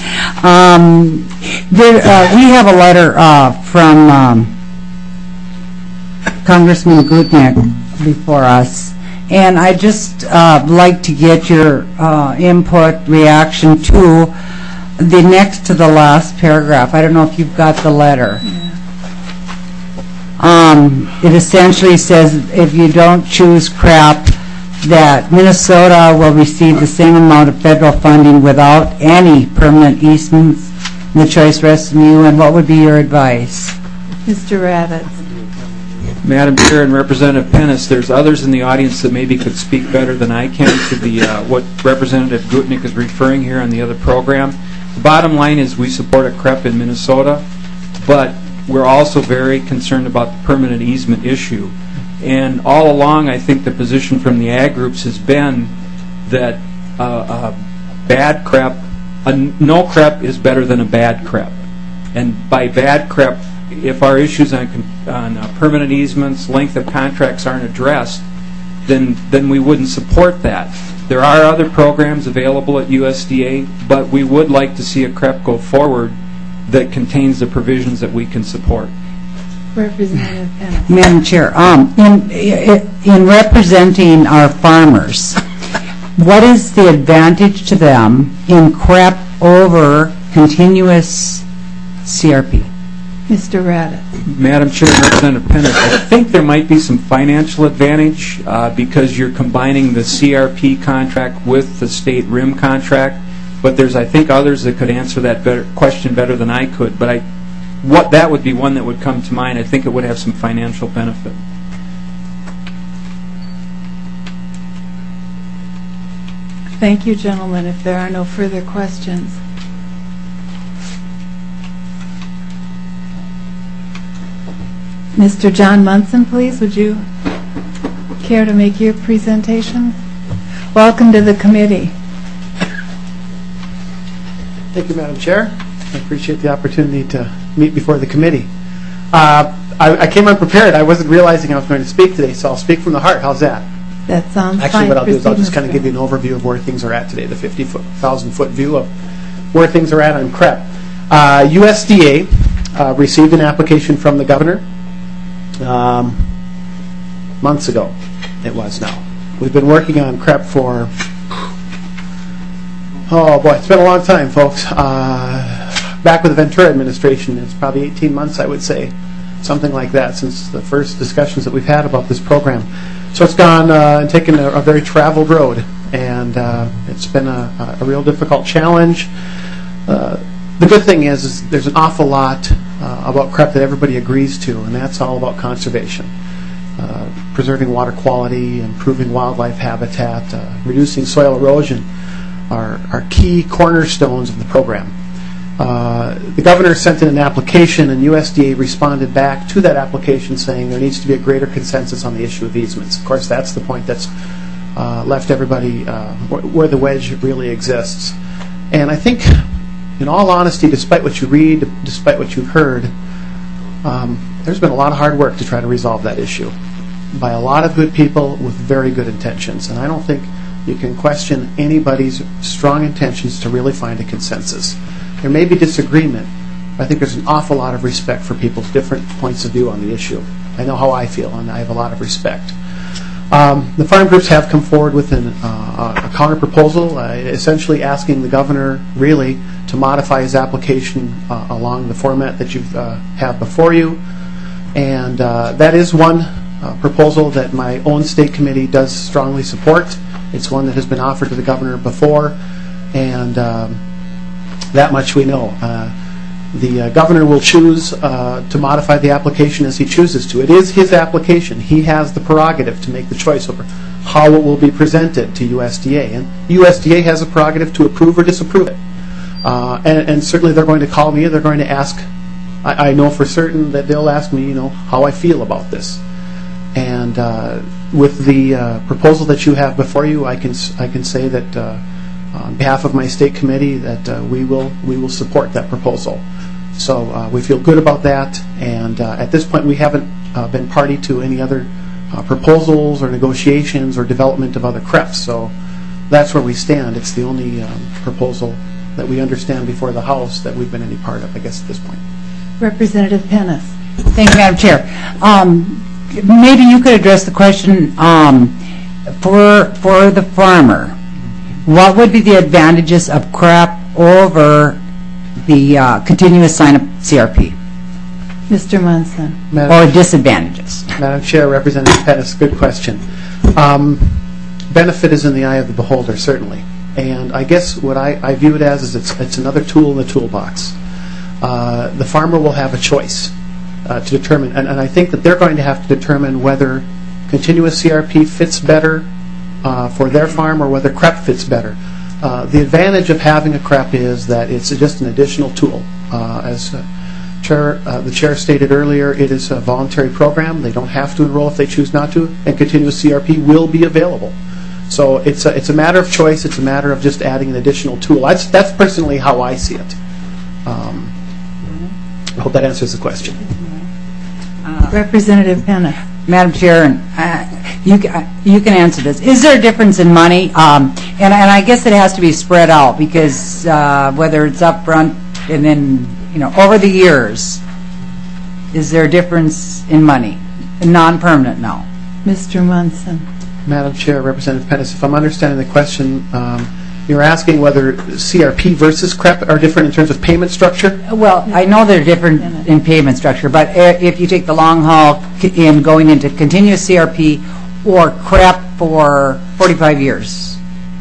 We have a letter from Congressman Gutnick before us, and I'd just like to get your input, reaction to the next to the last paragraph. I don't know if you've got the letter. It essentially says if you don't choose CRAP, that Minnesota will receive the same amount of federal funding without any permanent easements. The choice rests on you, and what would be your advice? Mr. Raditz. Madam Chair and Representative Pennis, there's others in the audience that maybe could speak better than I can to the what Representative Gutnick is referring here on the other program. The bottom line is we support a CREP in Minnesota, but we're also very concerned about the permanent easement issue. And all along, I think the position from the ag groups has been that bad CREP, no CREP is better than a bad CREP. And by bad CREP, if our issues on permanent easements, length of contracts aren't addressed, then we wouldn't support that. There are other programs available at USDA, but we would like to see a CREP go forward that contains the provisions that we can support. Representative Pennis. Madam Chair, in representing our farmers, what is the advantage to them in CREP over continuous CRP? Mr. Raddatz. Madam Chair, Representative Pennis, I think there might be some financial advantage because you're combining the CRP contract with the state RIM contract, but there's, I think, others that could answer that question better than I could. But that would be one that would come to mind. I think it would have some financial benefit. Thank you, gentlemen. If there are no further questions. Mr. John Munson, please, would you care to make your presentation? Welcome to the committee. Thank you, Madam Chair. I appreciate the opportunity to meet before the committee. I came unprepared. I wasn't realizing I was going to speak today, so I'll speak from the heart. How's that? That sounds fine. Actually, what I'll do is I'll just kind of give you an overview of where things are at today, the 50,000-foot view of where things are at on CREP. USDA received an application from the governor months ago. It was now. We've been working on CREP for, oh boy, it's been a long time, folks. Back with the Ventura administration, it's probably 18 months, I would say, something like that, since the first discussions that we've had about this program. So it's gone and taken a very traveled road, and it's been a real difficult challenge. The good thing is there's an awful lot about CREP that everybody agrees to, and that's all about conservation. Preserving water quality, improving wildlife habitat, reducing soil erosion are key cornerstones of the program. The governor sent in an application, and USDA responded back to that application saying there needs to be a greater consensus on the issue of easements. Of course, that's the point that's left everybody where the wedge really exists. And I think, in all honesty, despite what you read, despite what you've heard, there's been a lot of hard work to try to resolve that issue by a lot of good people with very good intentions. And I don't think you can question anybody's strong intentions to really find a consensus. There may be disagreement, but I think there's an awful lot of respect for people's different points of view on the issue. I know how I feel, and I have a lot of respect. The farm groups have come forward with a counter-proposal, essentially asking the governor, really, to modify his application along the format that you have before you. And that is one proposal that my own state committee does strongly support. It's one that has been offered to the governor before, and that much we know. The governor will choose to modify the application as he chooses to. It is his application. He has the prerogative to make the choice over how it will be presented to USDA. And USDA has a prerogative to approve or disapprove it. And certainly they're going to call me, they're going to ask, I know for certain that they'll ask me, how I feel about this. And with the proposal that you have before you, I can say that on behalf of my state committee that we will support that proposal. So we feel good about that, and at this point we haven't been party to any other proposals or negotiations or development of other CREPs. So that's where we stand. It's the only proposal that we understand before the House that we've been any part of, I guess, at this point. Representative Pennis. Thank you, Madam Chair. Maybe you could address the question for the farmer. What would be the advantages of CREP over the continuous sign-up CRP? Mr. Munson. Or disadvantages? Madam Chair, Representative Pettis, good question. Benefit is in the eye of the beholder, certainly. And I guess what I view it as is it's another tool in the toolbox. The farmer will have a choice to determine, and I think that they're going to have to determine whether continuous CRP fits better for their farm or whether CREP fits better. The advantage of having a CREP is that it's just an additional tool. As the chair stated earlier, it is a voluntary program. They don't have to enroll if they choose not to, and continuous CRP will be available. So it's a matter of choice. It's a matter of just adding an additional tool. That's personally how I see it. I hope that answers the question. Representative Pennis. Madam Chair, you can answer this. Is there a difference in money? And I guess it has to be spread out because whether it's up front and then over the years, is there a difference in money? Non-permanent now. Mr. Munson. Madam Chair, Representative Pettis, if I'm understanding the question, You're asking whether CRP versus CREP are different in terms of payment structure? Well, I know they're different in payment structure, but if you take the long haul in going into continuous CRP or CREP for 45 years,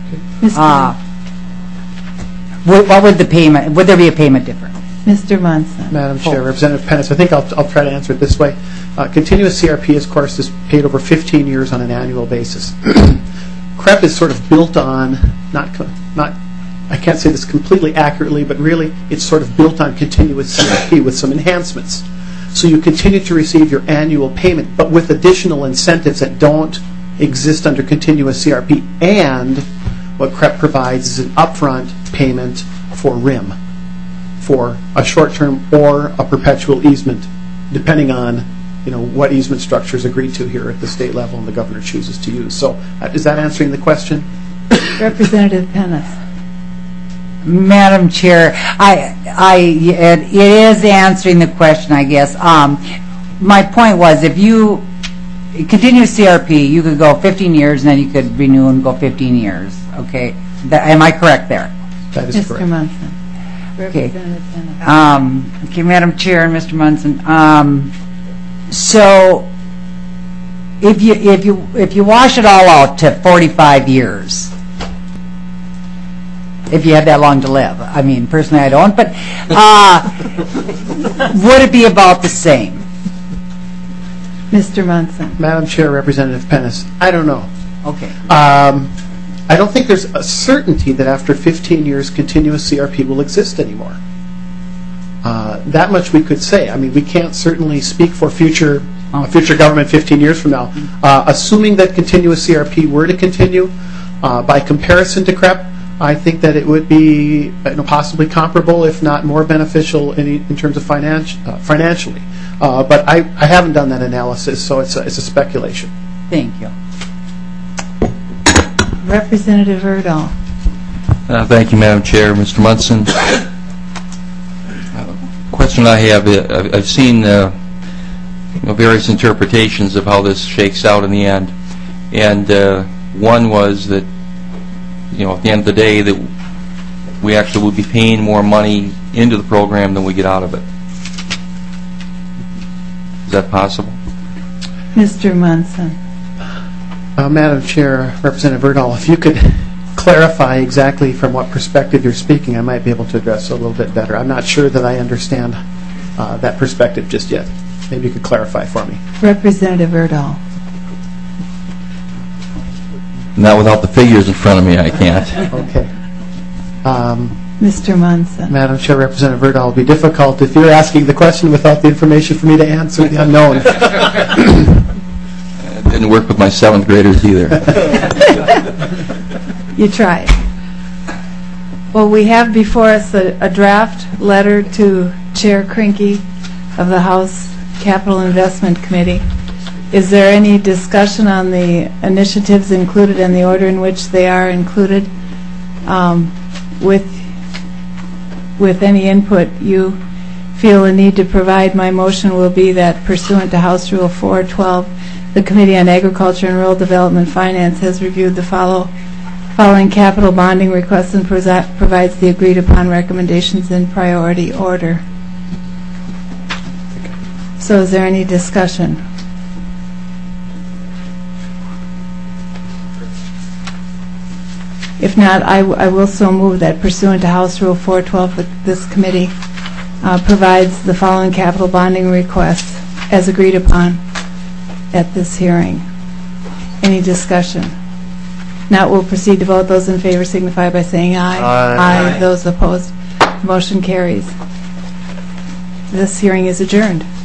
what would the payment, would there be a payment difference? Mr. Munson. Madam Chair, Representative Pennis, I think I'll try to answer it this way. Continuous CRP, of course, is paid over 15 years on an annual basis. CREP is sort of built on, I can't say this completely accurately, but really it's sort of built on continuous CRP with some enhancements. So you continue to receive your annual payment, but with additional incentives that don't exist under continuous CRP. And what CREP provides is an upfront payment for RIM, for a short-term or a perpetual easement, depending on what easement structure is agreed to here at the state level and the governor chooses to use. So is that answering the question? Representative Pennis. Madam Chair, it is answering the question, I guess. My point was, if you continue CRP, you could go 15 years and then you could renew and go 15 years. Okay, am I correct there? That is correct. Mr. Munson. Okay. Representative Pennis. Okay, Madam Chair and Mr. Munson. So, if you wash it all out to 45 years, if you have that long to live, I mean, personally I don't, but would it be about the same? Mr. Munson. Madam Chair, Representative Pennis, I don't know. Okay. I don't think there's a certainty that after 15 years continuous CRP will exist anymore. That much we could say. I mean, we can't certainly speak for future government 15 years from now. Assuming that continuous CRP were to continue, by comparison to CREP, I think that it would be possibly comparable, if not more beneficial in terms of financially. But I haven't done that analysis, so it's a speculation. Thank you. Representative Erdahl. Thank you, Madam Chair. Mr. Munson. Question I have, I've seen various interpretations of how this shakes out in the end, and one was that at the end of the day that we actually will be paying more money into the program than we get out of it. Is that possible? Mr. Munson. Madam Chair, Representative Erdahl, if you could clarify exactly from what perspective you're speaking, I might be able to address it a little bit better. I'm not sure that I understand that perspective just yet. Maybe you could clarify for me. Representative Erdahl. Not without the figures in front of me, I can't. Okay. Mr. Munson. Madam Chair, Representative Erdahl, it will be difficult if you're asking the question without the information for me to answer the unknown. It didn't work with my 7th graders either. You tried. Well, we have before us a draft letter to Chair Krinke of the House Capital Investment Committee. Is there any discussion on the initiatives included in the order in which they are included? With any input you feel a need to provide, my motion will be that pursuant to House Rule 412, the Committee on Agriculture and Rural Development Finance has reviewed the following capital bonding requests and provides the agreed upon recommendations in priority order. So is there any discussion? If not, I will so move that pursuant to House Rule 412, this committee provides the following capital bonding requests as agreed upon at this hearing. Any discussion? Not, we'll proceed to vote. Those in favor signify by saying aye. Aye. Those opposed, motion carries. This hearing is adjourned.